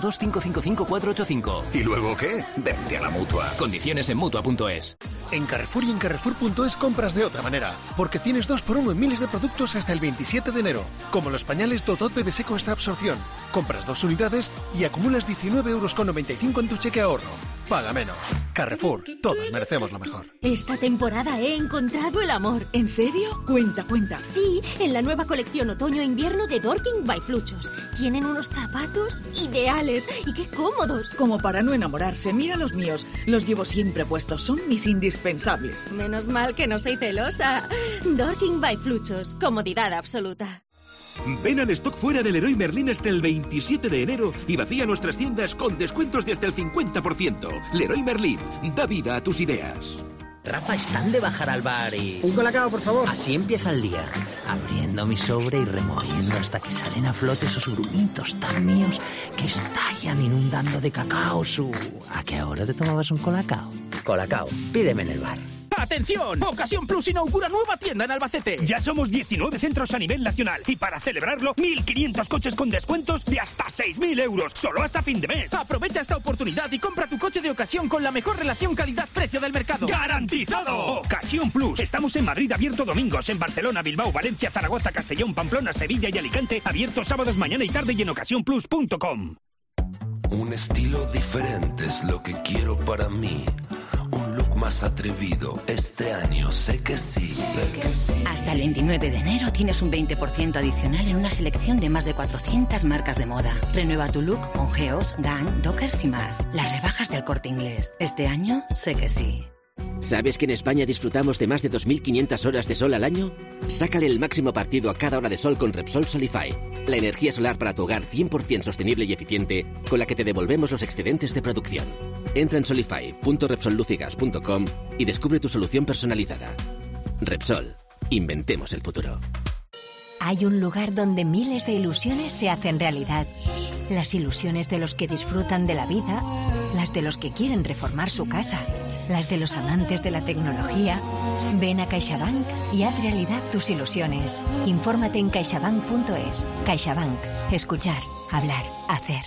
902-555-485. ¿Y luego qué? Vente a la Mutua. Condiciones en Mutua.es. En Carrefour y en Carrefour.es compras de otra manera, porque tienes 2x1 en miles de productos hasta el 27 de enero, como los pañales Dodot Bebé Seco Extra Absorción. Compras 2 unidades y acumulas 19,95 € en tu cheque ahorro. Paga menos. Carrefour, todos merecemos lo mejor. Esta temporada he encontrado el amor. ¿En serio? Cuenta. Sí, en la nueva colección otoño-invierno de Dorking by Fluchos. Tienen unos zapatos ideales y qué cómodos. Como para no enamorarse, mira los míos. Los llevo siempre puestos, son mis indispensables. Menos mal que no soy celosa. Dorking by Fluchos, comodidad absoluta. Ven al stock fuera del Leroy Merlin hasta el 27 de enero y vacía nuestras tiendas con descuentos de hasta el 50%. Leroy Merlin, da vida a tus ideas. Rafa, están de bajar al bar y... Un colacao, por favor. Así empieza el día. Abriendo mi sobre y removiendo hasta que salen a flote esos grumitos tan míos que estallan inundando de cacao su... ¿A qué hora te tomabas un colacao? Colacao, pídeme en el bar. ¡Atención! Ocasión Plus inaugura nueva tienda en Albacete. Ya somos 19 centros a nivel nacional y para celebrarlo, 1.500 coches con descuentos de hasta 6.000 euros, solo hasta fin de mes. Aprovecha esta oportunidad y compra tu coche de ocasión con la mejor relación calidad-precio del mercado. ¡Garantizado! Ocasión Plus. Estamos en Madrid abierto domingos, en Barcelona, Bilbao, Valencia, Zaragoza, Castellón, Pamplona, Sevilla y Alicante abierto sábados, mañana y tarde y en ocasiónplus.com. Un estilo diferente es lo que quiero para mí. Un look más atrevido, este año sé que sí. Hasta el 29 de enero tienes un 20% adicional en una selección de más de 400 marcas de moda. Renueva tu look con geos, Gun, Dockers y más. Las rebajas del Corte Inglés. Este año sé que sí. ¿Sabes que en España disfrutamos de más de 2.500 horas de sol al año? Sácale el máximo partido a cada hora de sol con Repsol Solify. La energía solar para tu hogar 100% sostenible y eficiente, con la que te devolvemos los excedentes de producción. Entra en solify.repsollucigas.com y descubre tu solución personalizada. Repsol. Inventemos el futuro. Hay un lugar donde miles de ilusiones se hacen realidad. Las ilusiones de los que disfrutan de la vida, las de los que quieren reformar su casa, las de los amantes de la tecnología. Ven a CaixaBank y haz realidad tus ilusiones. Infórmate en caixabank.es. CaixaBank. Escuchar, hablar, hacer.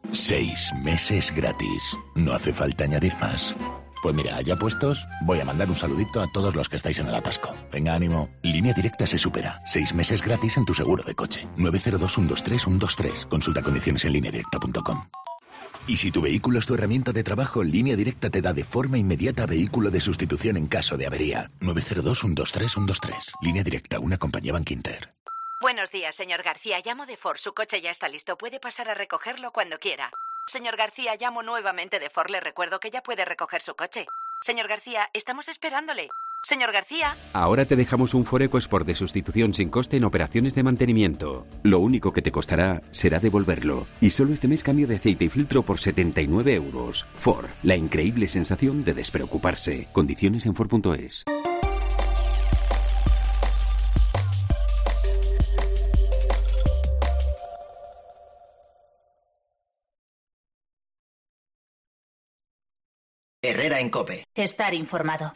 6 meses gratis. No hace falta añadir más. Pues mira, ya puestos, voy a mandar un saludito a todos los que estáis en el atasco. Venga, ánimo. Línea Directa se supera. 6 meses gratis en tu seguro de coche. 902-123-123. Consulta condiciones en lineadirecta.com. Y si tu vehículo es tu herramienta de trabajo, Línea Directa te da de forma inmediata vehículo de sustitución en caso de avería. 902-123-123. Línea Directa, una compañía Bankinter. Buenos días, señor García. Llamo de Ford. Su coche ya está listo. Puede pasar a recogerlo cuando quiera. Señor García, llamo nuevamente de Ford. Le recuerdo que ya puede recoger su coche. Señor García, estamos esperándole. Señor García. Ahora te dejamos un Ford EcoSport de sustitución sin coste en operaciones de mantenimiento. Lo único que te costará será devolverlo. Y solo este mes cambio de aceite y filtro por 79 euros. Ford, la increíble sensación de despreocuparse. Condiciones en Ford.es. Herrera en COPE. Estar informado.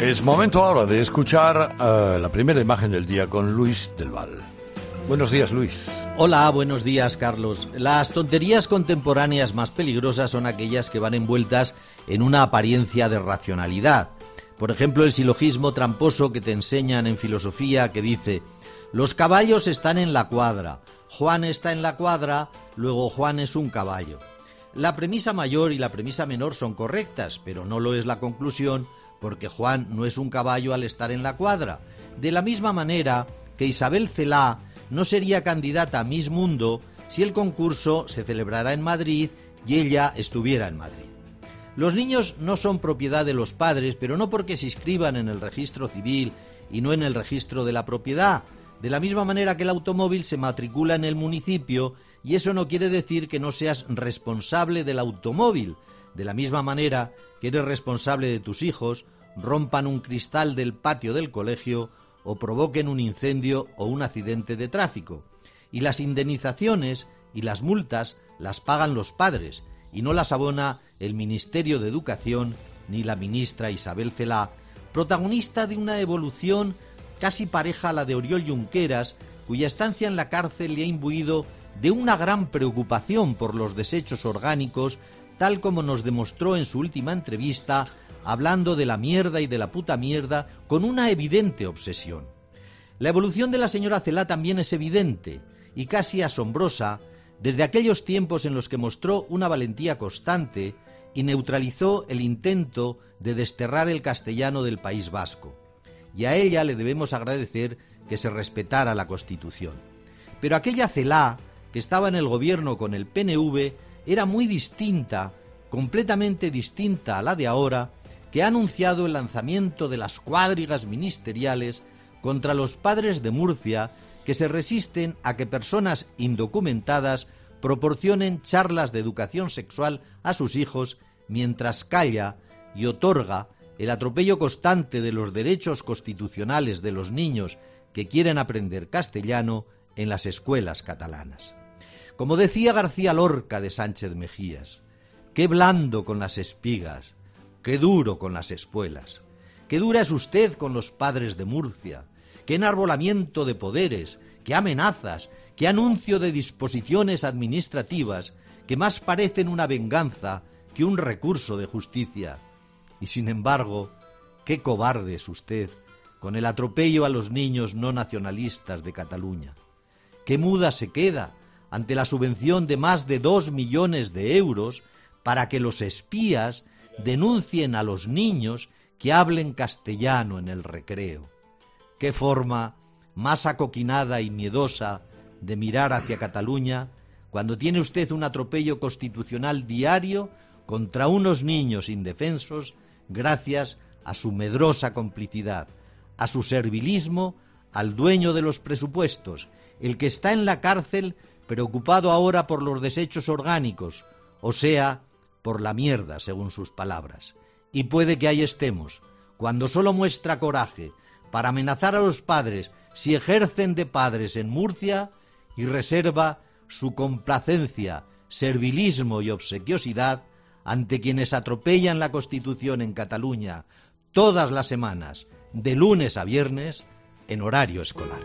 Es momento ahora de escuchar la primera imagen del día con Luis del Val. Buenos días, Luis. Hola, buenos días, Carlos. Las tonterías contemporáneas más peligrosas son aquellas que van envueltas en una apariencia de racionalidad. Por ejemplo, el silogismo tramposo que te enseñan en filosofía que dice: los caballos están en la cuadra, Juan está en la cuadra, luego Juan es un caballo. La premisa mayor y la premisa menor son correctas, pero no lo es la conclusión, porque Juan no es un caballo al estar en la cuadra. De la misma manera que Isabel Celá no sería candidata a Miss Mundo si el concurso se celebrara en Madrid y ella estuviera en Madrid. Los niños no son propiedad de los padres, pero no porque se inscriban en el registro civil y no en el registro de la propiedad. De la misma manera que el automóvil se matricula en el municipio, y eso no quiere decir que no seas responsable del automóvil. De la misma manera que eres responsable de tus hijos, rompan un cristal del patio del colegio o provoquen un incendio o un accidente de tráfico. Y las indemnizaciones y las multas las pagan los padres y no las abona el Ministerio de Educación ni la ministra Isabel Celá, protagonista de una evolución casi pareja a la de Oriol Junqueras, cuya estancia en la cárcel le ha imbuido de una gran preocupación por los desechos orgánicos, tal como nos demostró en su última entrevista, hablando de la mierda y de la puta mierda con una evidente obsesión. La evolución de la señora Celá también es evidente y casi asombrosa desde aquellos tiempos en los que mostró una valentía constante y neutralizó el intento de desterrar el castellano del País Vasco. Y a ella le debemos agradecer que se respetara la Constitución. Pero aquella Celá, que estaba en el gobierno con el PNV, era muy distinta, completamente distinta a la de ahora, que ha anunciado el lanzamiento de las cuadrigas ministeriales contra los padres de Murcia que se resisten a que personas indocumentadas proporcionen charlas de educación sexual a sus hijos mientras calla y otorga el atropello constante de los derechos constitucionales de los niños que quieren aprender castellano en las escuelas catalanas. Como decía García Lorca de Sánchez Mejías, qué blando con las espigas, qué duro con las espuelas, qué dura es usted con los padres de Murcia, qué enarbolamiento de poderes, qué amenazas, qué anuncio de disposiciones administrativas que más parecen una venganza que un recurso de justicia. Y sin embargo, qué cobarde es usted con el atropello a los niños no nacionalistas de Cataluña. Qué muda se queda ante la subvención de más de 2 millones de euros para que los espías denuncien a los niños que hablen castellano en el recreo. Qué forma más acoquinada y miedosa de mirar hacia Cataluña cuando tiene usted un atropello constitucional diario contra unos niños indefensos gracias a su medrosa complicidad, a su servilismo al dueño de los presupuestos, el que está en la cárcel preocupado ahora por los desechos orgánicos, o sea, por la mierda, según sus palabras. Y puede que ahí estemos, cuando solo muestra coraje para amenazar a los padres si ejercen de padres en Murcia y reserva su complacencia, servilismo y obsequiosidad ante quienes atropellan la Constitución en Cataluña todas las semanas, de lunes a viernes, en horario escolar.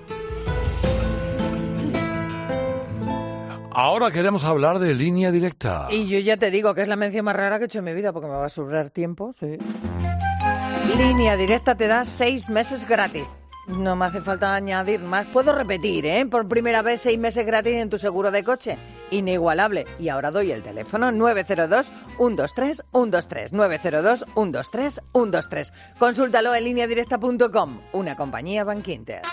Ahora queremos hablar de Línea Directa. Y yo ya te digo que es la mención más rara que he hecho en mi vida porque me va a sobrar tiempo, sí. Línea Directa te da 6 meses gratis. No me hace falta añadir más. Puedo repetir, por primera vez 6 meses gratis en tu seguro de coche. Inigualable. Y ahora doy el teléfono 902-123-123. 902-123-123. Consúltalo en lineadirecta.com. Una compañía Bankinter.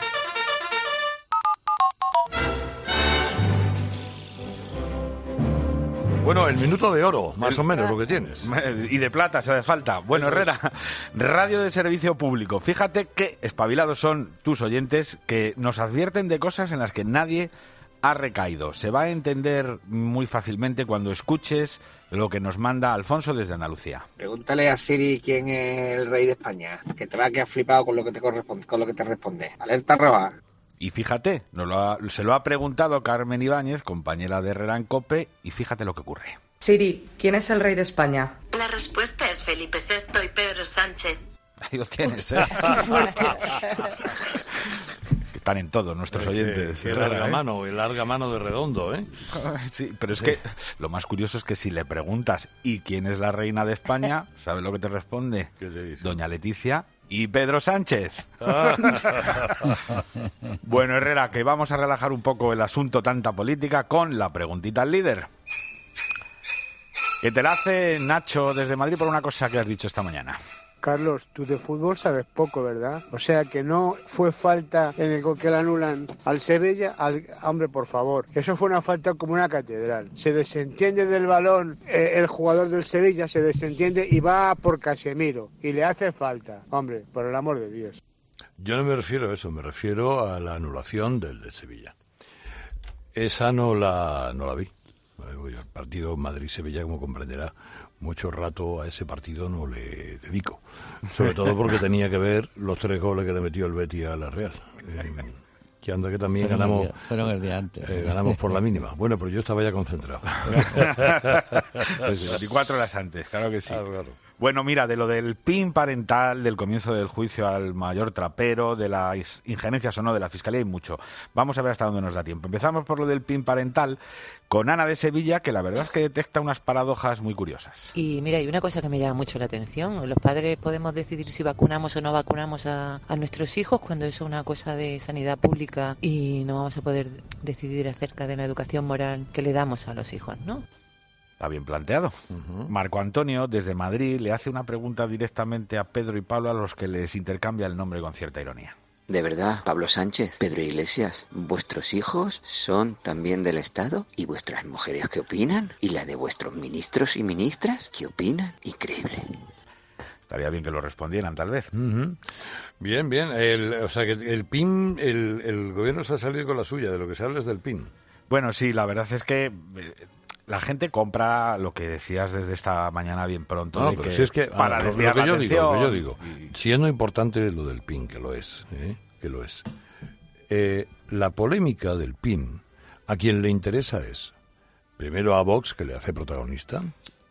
Bueno, el minuto de oro, más o menos, lo que tienes. Y de plata, si hace falta. Bueno, Herrera, radio de servicio público. Fíjate qué espabilados son tus oyentes que nos advierten de cosas en las que nadie ha recaído. Se va a entender muy fácilmente cuando escuches lo que nos manda Alfonso desde Andalucía. Pregúntale a Siri quién es el rey de España, que te va a quedar flipado con lo que te corresponde, con lo que te responde. Alerta roja. Y fíjate, se lo ha preguntado Carmen Ibáñez, compañera de Herrera en COPE, y fíjate lo que ocurre. Siri, ¿quién es el rey de España? La respuesta es Felipe VI y Pedro Sánchez. Ahí los tienes, ¿eh? Están en todo nuestros oyentes. El larga mano de Redondo, ¿eh? Sí, pero es que lo más curioso es que si le preguntas ¿y quién es la reina de España? ¿Sabes lo que te responde? ¿Qué te dice? Doña Leticia y Pedro Sánchez. Bueno, Herrera, que vamos a relajar un poco el asunto tanta política con la preguntita al líder. Que te la hace Nacho desde Madrid por una cosa que has dicho esta mañana. Carlos, tú de fútbol sabes poco, ¿verdad? O sea, que no fue falta en el gol que le anulan al Sevilla. Hombre, por favor, eso fue una falta como una catedral. Se desentiende del balón el jugador del Sevilla, se desentiende y va por Casemiro. Y le hace falta. Hombre, por el amor de Dios. Yo no me refiero a eso, me refiero a la anulación del de Sevilla. Esa no la vi. El partido Madrid-Sevilla, como comprenderá, mucho rato a ese partido no le dedico. Sobre todo porque tenía que ver los 3 goles que le metió el Betis a la Real. Que anda que también fueron el día antes. Ganamos por la mínima. Bueno, pero yo estaba ya concentrado. Pues 24 horas antes, claro que sí. Claro. Bueno, mira, de lo del PIN parental, del comienzo del juicio al mayor trapero, de las injerencias o no de la Fiscalía, hay mucho. Vamos a ver hasta dónde nos da tiempo. Empezamos por lo del PIN parental con Ana de Sevilla, que la verdad es que detecta unas paradojas muy curiosas. Y mira, hay una cosa que me llama mucho la atención. Los padres podemos decidir si vacunamos o no vacunamos a nuestros hijos cuando eso es una cosa de sanidad pública y no vamos a poder decidir acerca de la educación moral que le damos a los hijos, ¿no? Está bien planteado. Marco Antonio, desde Madrid, le hace una pregunta directamente a Pedro y Pablo, a los que les intercambia el nombre con cierta ironía. De verdad, Pablo Sánchez, Pedro Iglesias, ¿vuestros hijos son también del Estado? ¿Y vuestras mujeres qué opinan? ¿Y la de vuestros ministros y ministras qué opinan? Increíble. Estaría bien que lo respondieran, tal vez. Bien. O sea, que el PIN, el gobierno se ha salido con la suya, de lo que se habla es del PIN. Bueno, sí, la verdad es que la gente compra lo que decías desde esta mañana bien pronto. No, pero si es que para lo que yo digo, siendo importante lo del PIN, que lo es, la polémica del PIN, a quien le interesa es, primero a Vox, que le hace protagonista,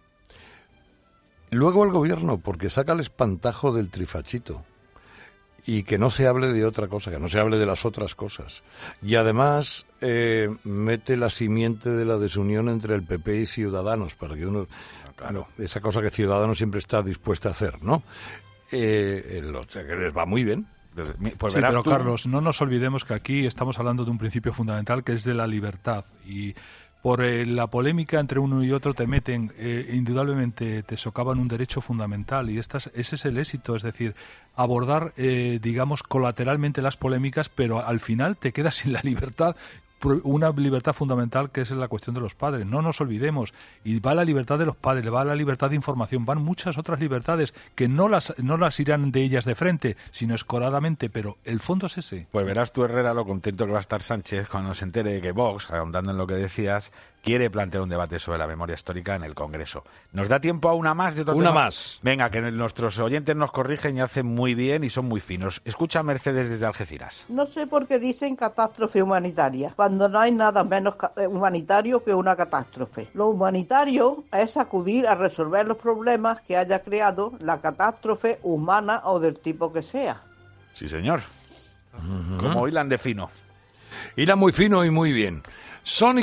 luego al gobierno, porque saca el espantajo del trifachito, y que no se hable de otra cosa, que no se hable de las otras cosas. Y además mete la simiente de la desunión entre el PP y Ciudadanos, para que uno... Claro. Esa cosa que Ciudadanos siempre está dispuesta a hacer, ¿no? Que les va muy bien. Pues sí, pero Carlos, no nos olvidemos que aquí estamos hablando de un principio fundamental que es de la libertad, y por la polémica entre uno y otro te meten, indudablemente te socavan un derecho fundamental, y ese es el éxito, es decir, abordar, digamos, colateralmente las polémicas, pero al final te quedas sin la libertad, una libertad fundamental que es la cuestión de los padres. No nos olvidemos, y va la libertad de los padres, va la libertad de información, van muchas otras libertades que no las irán de ellas de frente, sino escoradamente, pero el fondo es ese. Pues verás tú, Herrera, lo contento que va a estar Sánchez cuando se entere de que Vox, ahondando en lo que decías, quiere plantear un debate sobre la memoria histórica en el Congreso. ¿Nos da tiempo a una más? De otro una tema? Más. Venga, que nuestros oyentes nos corrigen y hacen muy bien y son muy finos. Escucha a Mercedes desde Algeciras. No sé por qué dicen catástrofe humanitaria, cuando no hay nada menos humanitario que una catástrofe. Lo humanitario es acudir a resolver los problemas que haya creado la catástrofe humana o del tipo que sea. Sí, señor. Como hilan de fino. Hilan muy fino y muy bien. Son y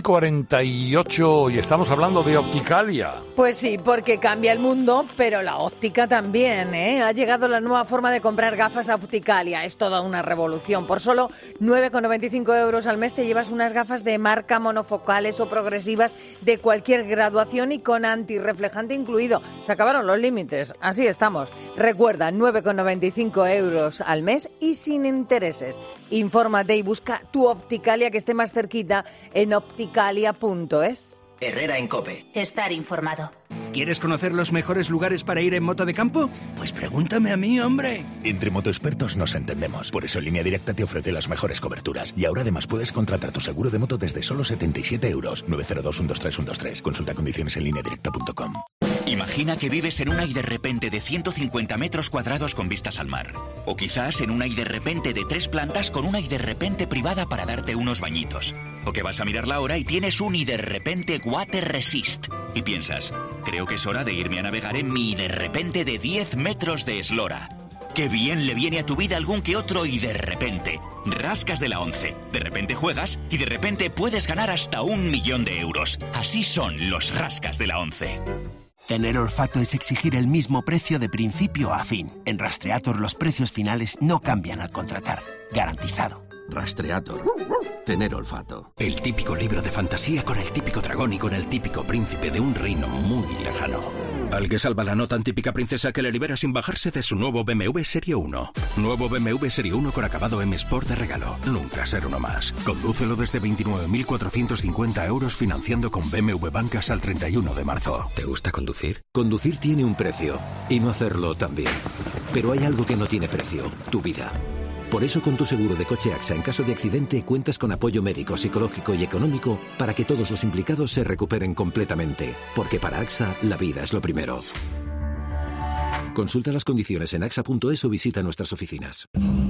48 y estamos hablando de Opticalia. Pues sí, porque cambia el mundo, pero la óptica también, ¿eh? Ha llegado la nueva forma de comprar gafas a Opticalia. Es toda una revolución. Por solo 9,95 euros al mes te llevas unas gafas de marca, monofocales o progresivas de cualquier graduación y con antirreflejante incluido. Se acabaron los límites. Así estamos. Recuerda, 9,95 euros al mes y sin intereses. Infórmate y busca tu Opticalia que esté más cerquita en opticalia.es. Herrera en COPE. Estar informado. ¿Quieres conocer los mejores lugares para ir en moto de campo? Pues pregúntame a mí, hombre. Entre motoexpertos nos entendemos. Por eso Línea Directa te ofrece las mejores coberturas. Y ahora además puedes contratar tu seguro de moto desde solo 77 euros. 902-123-123. Consulta condiciones en lineadirecta.com. Imagina que vives en una y de repente de 150 metros cuadrados con vistas al mar. O quizás en una y de repente de 3 plantas con una y de repente privada para darte unos bañitos. O que vas a mirar la hora y tienes un y de repente Water Resist. Y piensas, creo que es hora de irme a navegar en mi y de repente de 10 metros de eslora. Qué bien le viene a tu vida algún que otro y de repente. Rascas de la 11. De repente juegas y de repente puedes ganar hasta 1 millón de euros. Así son los rascas de la 11. Tener olfato es exigir el mismo precio de principio a fin. En Rastreator los precios finales no cambian al contratar. Garantizado. Rastreator. Tener olfato. El típico libro de fantasía con el típico dragón y con el típico príncipe de un reino muy lejano. Al que salva la no tan típica princesa que le libera sin bajarse de su nuevo BMW Serie 1. Nuevo BMW Serie 1 con acabado M Sport de regalo. Nunca ser uno más. Condúcelo desde 29.450 euros financiando con BMW Bank hasta el 31 de marzo. ¿Te gusta conducir? Conducir tiene un precio y no hacerlo también. Pero hay algo que no tiene precio, tu vida. Por eso con tu seguro de coche AXA en caso de accidente cuentas con apoyo médico, psicológico y económico para que todos los implicados se recuperen completamente. Porque para AXA la vida es lo primero. Consulta las condiciones en axa.es o visita nuestras oficinas.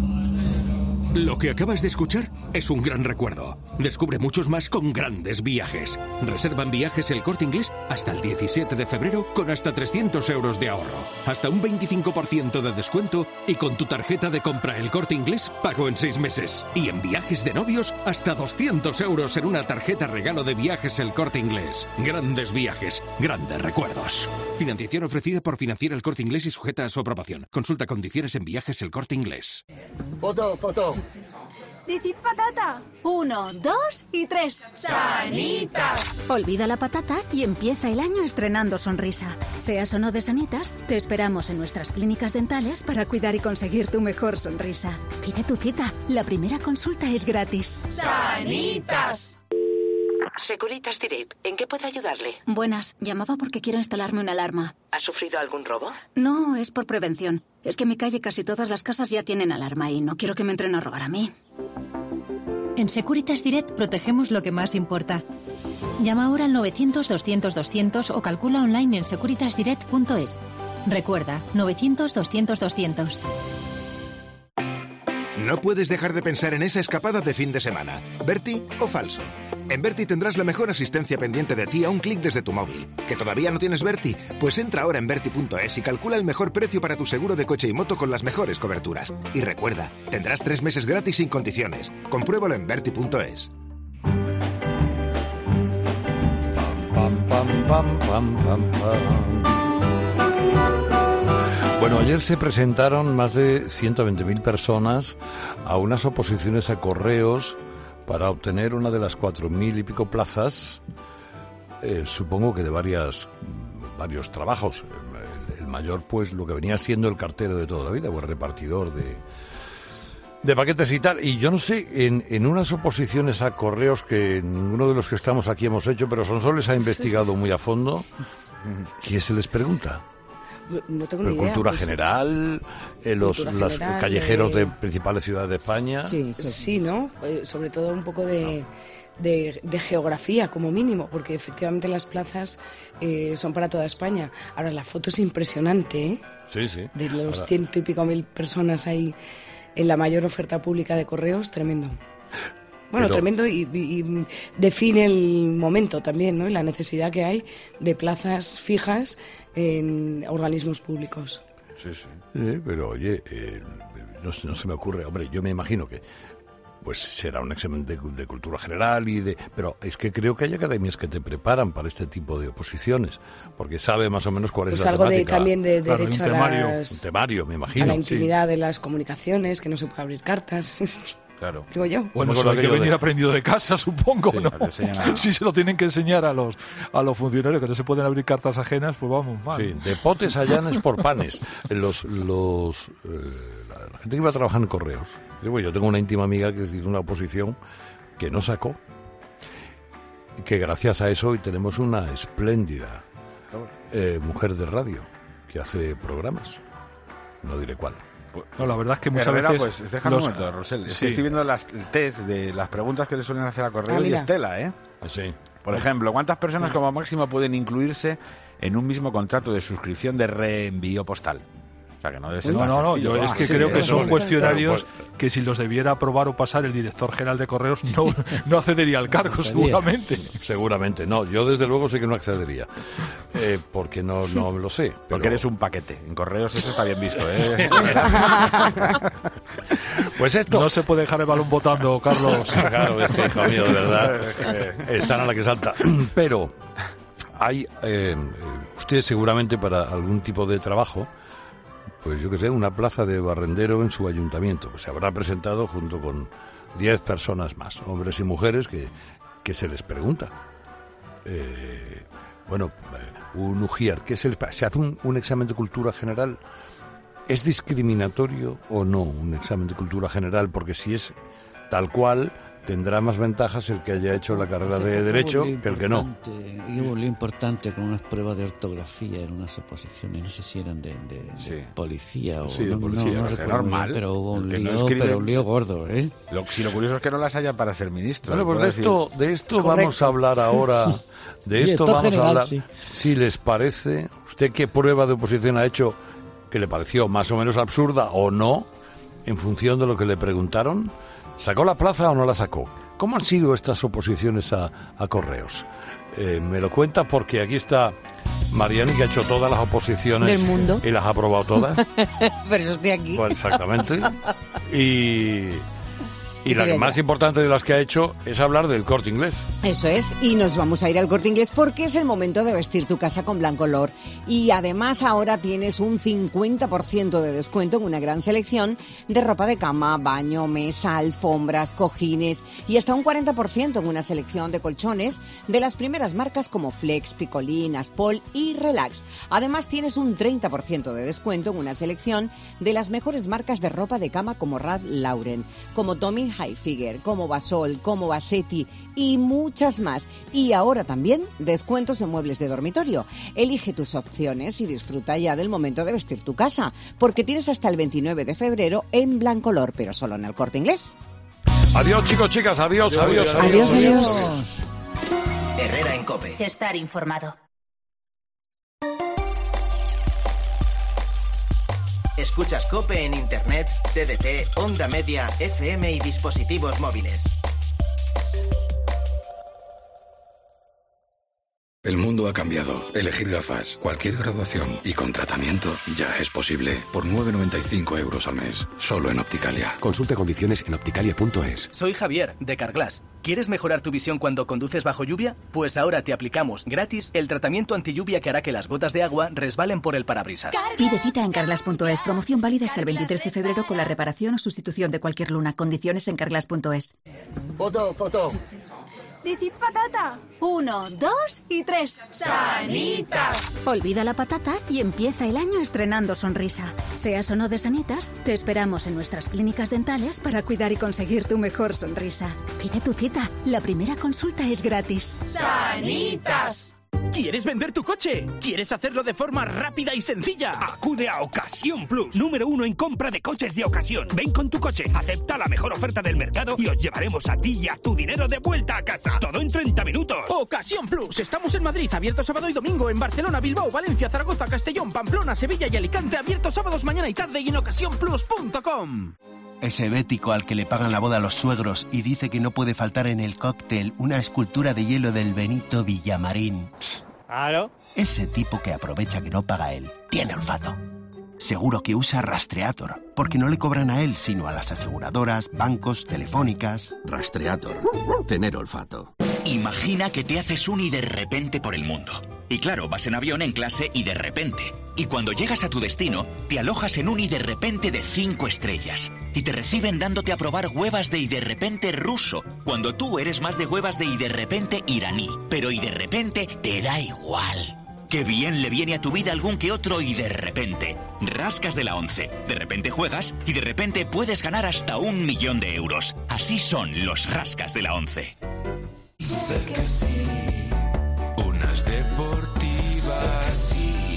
Lo que acabas de escuchar es un gran recuerdo. Descubre muchos más con Grandes Viajes. Reserva en Viajes El Corte Inglés hasta el 17 de febrero con hasta 300 euros de ahorro. Hasta un 25% de descuento y con tu tarjeta de compra El Corte Inglés pago en 6 meses. Y en Viajes de Novios hasta 200 euros en una tarjeta regalo de Viajes El Corte Inglés. Grandes Viajes, grandes recuerdos. Financiación ofrecida por Financiera El Corte Inglés y sujeta a su aprobación. Consulta condiciones en Viajes El Corte Inglés. Foto. Decid patata. 1, 2 y 3. ¡Sanitas! Olvida la patata y empieza el año estrenando sonrisa. Seas o no de Sanitas, te esperamos en nuestras clínicas dentales para cuidar y conseguir tu mejor sonrisa. Pide tu cita. La primera consulta es gratis. ¡Sanitas! Securitas Direct, ¿en qué puedo ayudarle? Buenas, llamaba porque quiero instalarme una alarma. ¿Ha sufrido algún robo? No, es por prevención. Es que en mi calle casi todas las casas ya tienen alarma y no quiero que me entren a robar a mí. En Securitas Direct protegemos lo que más importa. Llama ahora al 900-200-200 o calcula online en securitasdirect.es. Recuerda, 900-200-200. No puedes dejar de pensar en esa escapada de fin de semana. ¿Berti o falso? En Berti tendrás la mejor asistencia pendiente de ti a un clic desde tu móvil. ¿Que todavía no tienes Berti? Pues entra ahora en Berti.es y calcula el mejor precio para tu seguro de coche y moto con las mejores coberturas. Y recuerda, tendrás 3 meses gratis sin condiciones. Compruébalo en Berti.es. Bueno, ayer se presentaron más de 120.000 personas a unas oposiciones a correos para obtener una de las 4.000 y pico plazas, supongo que de varios trabajos. El mayor, pues, lo que venía siendo el cartero de toda la vida, o el repartidor de paquetes y tal. Y yo no sé, en unas oposiciones a correos que ninguno de los que estamos aquí hemos hecho, pero Sonsoles ha investigado muy a fondo, ¿quién se les pregunta? No tengo ni idea. Cultura general, los callejeros de principales ciudades de España. Sí, ¿no? Sobre todo un poco de geografía, como mínimo, porque efectivamente las plazas son para toda España. Ahora, la foto es impresionante, ¿eh? Sí. De los 100 y pico mil personas ahí en la mayor oferta pública de correos, tremendo. Bueno, tremendo y define el momento también, ¿no? Y la necesidad que hay de plazas fijas en organismos públicos. Sí. Pero oye, no se me ocurre, hombre, yo me imagino que pues será un examen de cultura general pero es que creo que hay academias que te preparan para este tipo de oposiciones, porque sabe más o menos cuál es la algo temática. También de derecho un temario, me imagino. A la intimidad de las comunicaciones, que no se puede abrir cartas. Claro. Digo yo. Bueno, eso hay que venir aprendido de casa, supongo, sí, ¿no? Si se lo tienen que enseñar a los funcionarios, que no se pueden abrir cartas ajenas, pues vamos mal. Sí, de potes a llanes por panes. La gente que iba a trabajar en correos. Yo tengo una íntima amiga que hizo una oposición que no sacó. Que gracias a eso hoy tenemos una espléndida mujer de radio que hace programas. No diré cuál. No, la verdad es que muchas Herrera, veces... Pues déjame un momento, Rosel. Es que estoy viendo el test de las preguntas que le suelen hacer a correos y Estela, ¿eh? Sí. Por ejemplo, ¿cuántas personas como máximo pueden incluirse en un mismo contrato de suscripción de reenvío postal? sea, que no debe ser No, yo es que creo que son cuestionarios que si los debiera aprobar o pasar el director general de Correos no accedería al cargo, seguramente. Seguramente, no. Yo desde luego sé que no accedería, porque no lo sé. Pero... Porque eres un paquete. En Correos eso está bien visto, ¿eh? Pues esto... No se puede dejar el balón botando, Carlos. Claro, es que, hijo mío, de verdad, están a la que salta. Pero hay, usted seguramente para algún tipo de trabajo, pues yo que sé, una plaza de barrendero en su ayuntamiento, pues se habrá presentado junto con 10 personas más, hombres y mujeres, que se les pregunta. Un UJIAR, se hace un examen de cultura general. ¿Es discriminatorio o no un examen de cultura general? Porque si es tal cual, tendrá más ventajas el que haya hecho la carrera de Derecho que el que no. Y hubo un lío importante con unas pruebas de ortografía en unas oposiciones, no sé si eran de policía o de policía. No recuerdo normal, bien, pero hubo un lío, un lío gordo, ¿eh? Lo curioso es que no las haya para ser ministro. Bueno, pues de esto vamos a hablar ahora. De esto vamos a hablar. Sí. Si les parece, ¿usted qué prueba de oposición ha hecho que le pareció más o menos absurda o no, en función de lo que le preguntaron? ¿Sacó la plaza o no la sacó? ¿Cómo han sido estas oposiciones a Correos? Me lo cuenta porque aquí está Mariani, que ha hecho todas las oposiciones del mundo y las ha aprobado todas. Por eso estoy aquí. Pues exactamente. Y la más importante de las que ha hecho es hablar del Corte Inglés. Eso es, y nos vamos a ir al Corte Inglés porque es el momento de vestir tu casa con Blancolor. Y además ahora tienes un 50% de descuento en una gran selección de ropa de cama, baño, mesa, alfombras, cojines y hasta un 40% en una selección de colchones de las primeras marcas como Flex, Picolín, Aspol y Relax. Además tienes un 30% de descuento en una selección de las mejores marcas de ropa de cama como Ralph Lauren, como Tommy Hilfiger, como Basol, como Bassetti y muchas más. Y ahora también descuentos en muebles de dormitorio. Elige tus opciones y disfruta ya del momento de vestir tu casa, porque tienes hasta el 29 de febrero en Blancolor, pero solo en el Corte Inglés. Adiós, chicos, chicas, adiós. Adiós. Herrera en COPE. Estar informado. Escuchas COPE en Internet, TDT, Onda Media, FM y dispositivos móviles. El mundo ha cambiado. Elegir gafas, cualquier graduación y con tratamiento ya es posible. Por 9,95 € al mes. Solo en Opticalia. Consulta condiciones en opticalia.es. Soy Javier, de Carglass. ¿Quieres mejorar tu visión cuando conduces bajo lluvia? Pues ahora te aplicamos gratis el tratamiento antilluvia que hará que las gotas de agua resbalen por el parabrisas. Pide cita en Carglass.es. Promoción válida hasta el 23 de febrero con la reparación o sustitución de cualquier luna. Condiciones en Carglass.es. Foto. Decid patata. 1, 2 y 3. ¡Sanitas! Olvida la patata y empieza el año estrenando sonrisa. Seas o no de Sanitas, te esperamos en nuestras clínicas dentales para cuidar y conseguir tu mejor sonrisa. Pide tu cita. La primera consulta es gratis. ¡Sanitas! ¿Quieres vender tu coche? ¿Quieres hacerlo de forma rápida y sencilla? Acude a Ocasión Plus, número 1 en compra de coches de ocasión. Ven con tu coche, acepta la mejor oferta del mercado y os llevaremos a ti y a tu dinero de vuelta a casa. Todo en 30 minutos. Ocasión Plus. Estamos en Madrid, abierto sábado y domingo. En Barcelona, Bilbao, Valencia, Zaragoza, Castellón, Pamplona, Sevilla y Alicante. Abierto sábados, mañana y tarde y en ocasiónplus.com. Ese bético al que le pagan la boda a los suegros y dice que no puede faltar en el cóctel una escultura de hielo del Benito Villamarín. Claro. Ese tipo que aprovecha que no paga él tiene olfato. Seguro que usa Rastreator, porque no le cobran a él, sino a las aseguradoras, bancos, telefónicas. Rastreator. Tener olfato. Imagina que te haces un y de repente por el mundo. Y claro, vas en avión en clase y de repente. Y cuando llegas a tu destino, te alojas en un y de repente de 5 estrellas. Y te reciben dándote a probar huevas de y de repente ruso, cuando tú eres más de huevas de y de repente iraní. Pero y de repente te da igual. Qué bien le viene a tu vida algún que otro y de repente. Rascas de la 11. De repente juegas y de repente puedes ganar hasta 1 millón de euros. Así son los rascas de la 11. Sé que sí. Unas deportivas.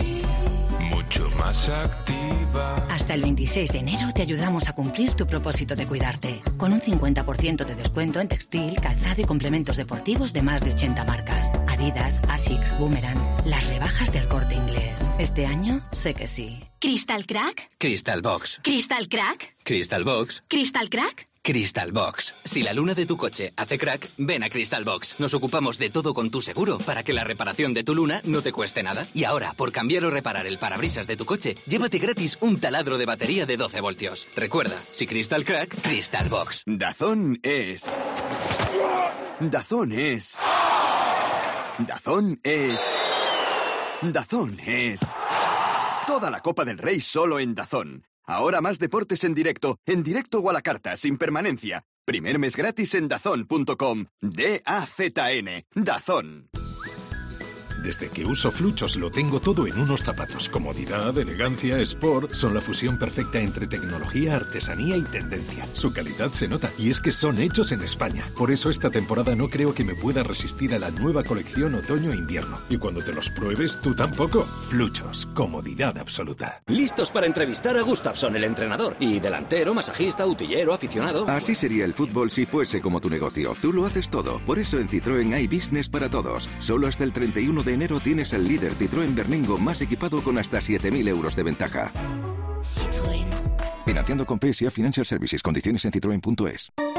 Mucho más activa. Hasta el 26 de enero te ayudamos a cumplir tu propósito de cuidarte. Con un 50% de descuento en textil, calzado y complementos deportivos de más de 80 marcas. Adidas, Asics, Boomerang. Las rebajas del Corte Inglés. Este año sé que sí. ¿Crystal Crack? Crystal Box. ¿Crystal Crack? Crystal Box. ¿Crystal Crack? Crystal Box. Si la luna de tu coche hace crack, ven a Crystal Box. Nos ocupamos de todo con tu seguro para que la reparación de tu luna no te cueste nada. Y ahora, por cambiar o reparar el parabrisas de tu coche, llévate gratis un taladro de batería de 12 voltios. Recuerda, si Crystal Crack, Crystal Box. Dazón es... Dazón es... Dazón es... Dazón es... Toda la Copa del Rey solo en Dazón. Ahora más deportes en directo o a la carta, sin permanencia. Primer mes gratis en dazón.com. D-A-Z-N. Dazón. Desde que uso Fluchos lo tengo todo en unos zapatos. Comodidad, elegancia, sport, son la fusión perfecta entre tecnología, artesanía y tendencia. Su calidad se nota, y es que son hechos en España. Por eso esta temporada no creo que me pueda resistir a la nueva colección otoño e invierno. Y cuando te los pruebes, tú tampoco. Fluchos, comodidad absoluta. Listos para entrevistar a Gustafsson, el entrenador. Y delantero, masajista, utillero, aficionado. Así sería el fútbol si fuese como tu negocio. Tú lo haces todo. Por eso en Citroën hay business para todos. Solo hasta el 31 de enero tienes el líder Citroën Berlingo más equipado con hasta 7.000 euros de ventaja. Citroën. Financiando con PSA Financial Services. Condiciones en citroen.es.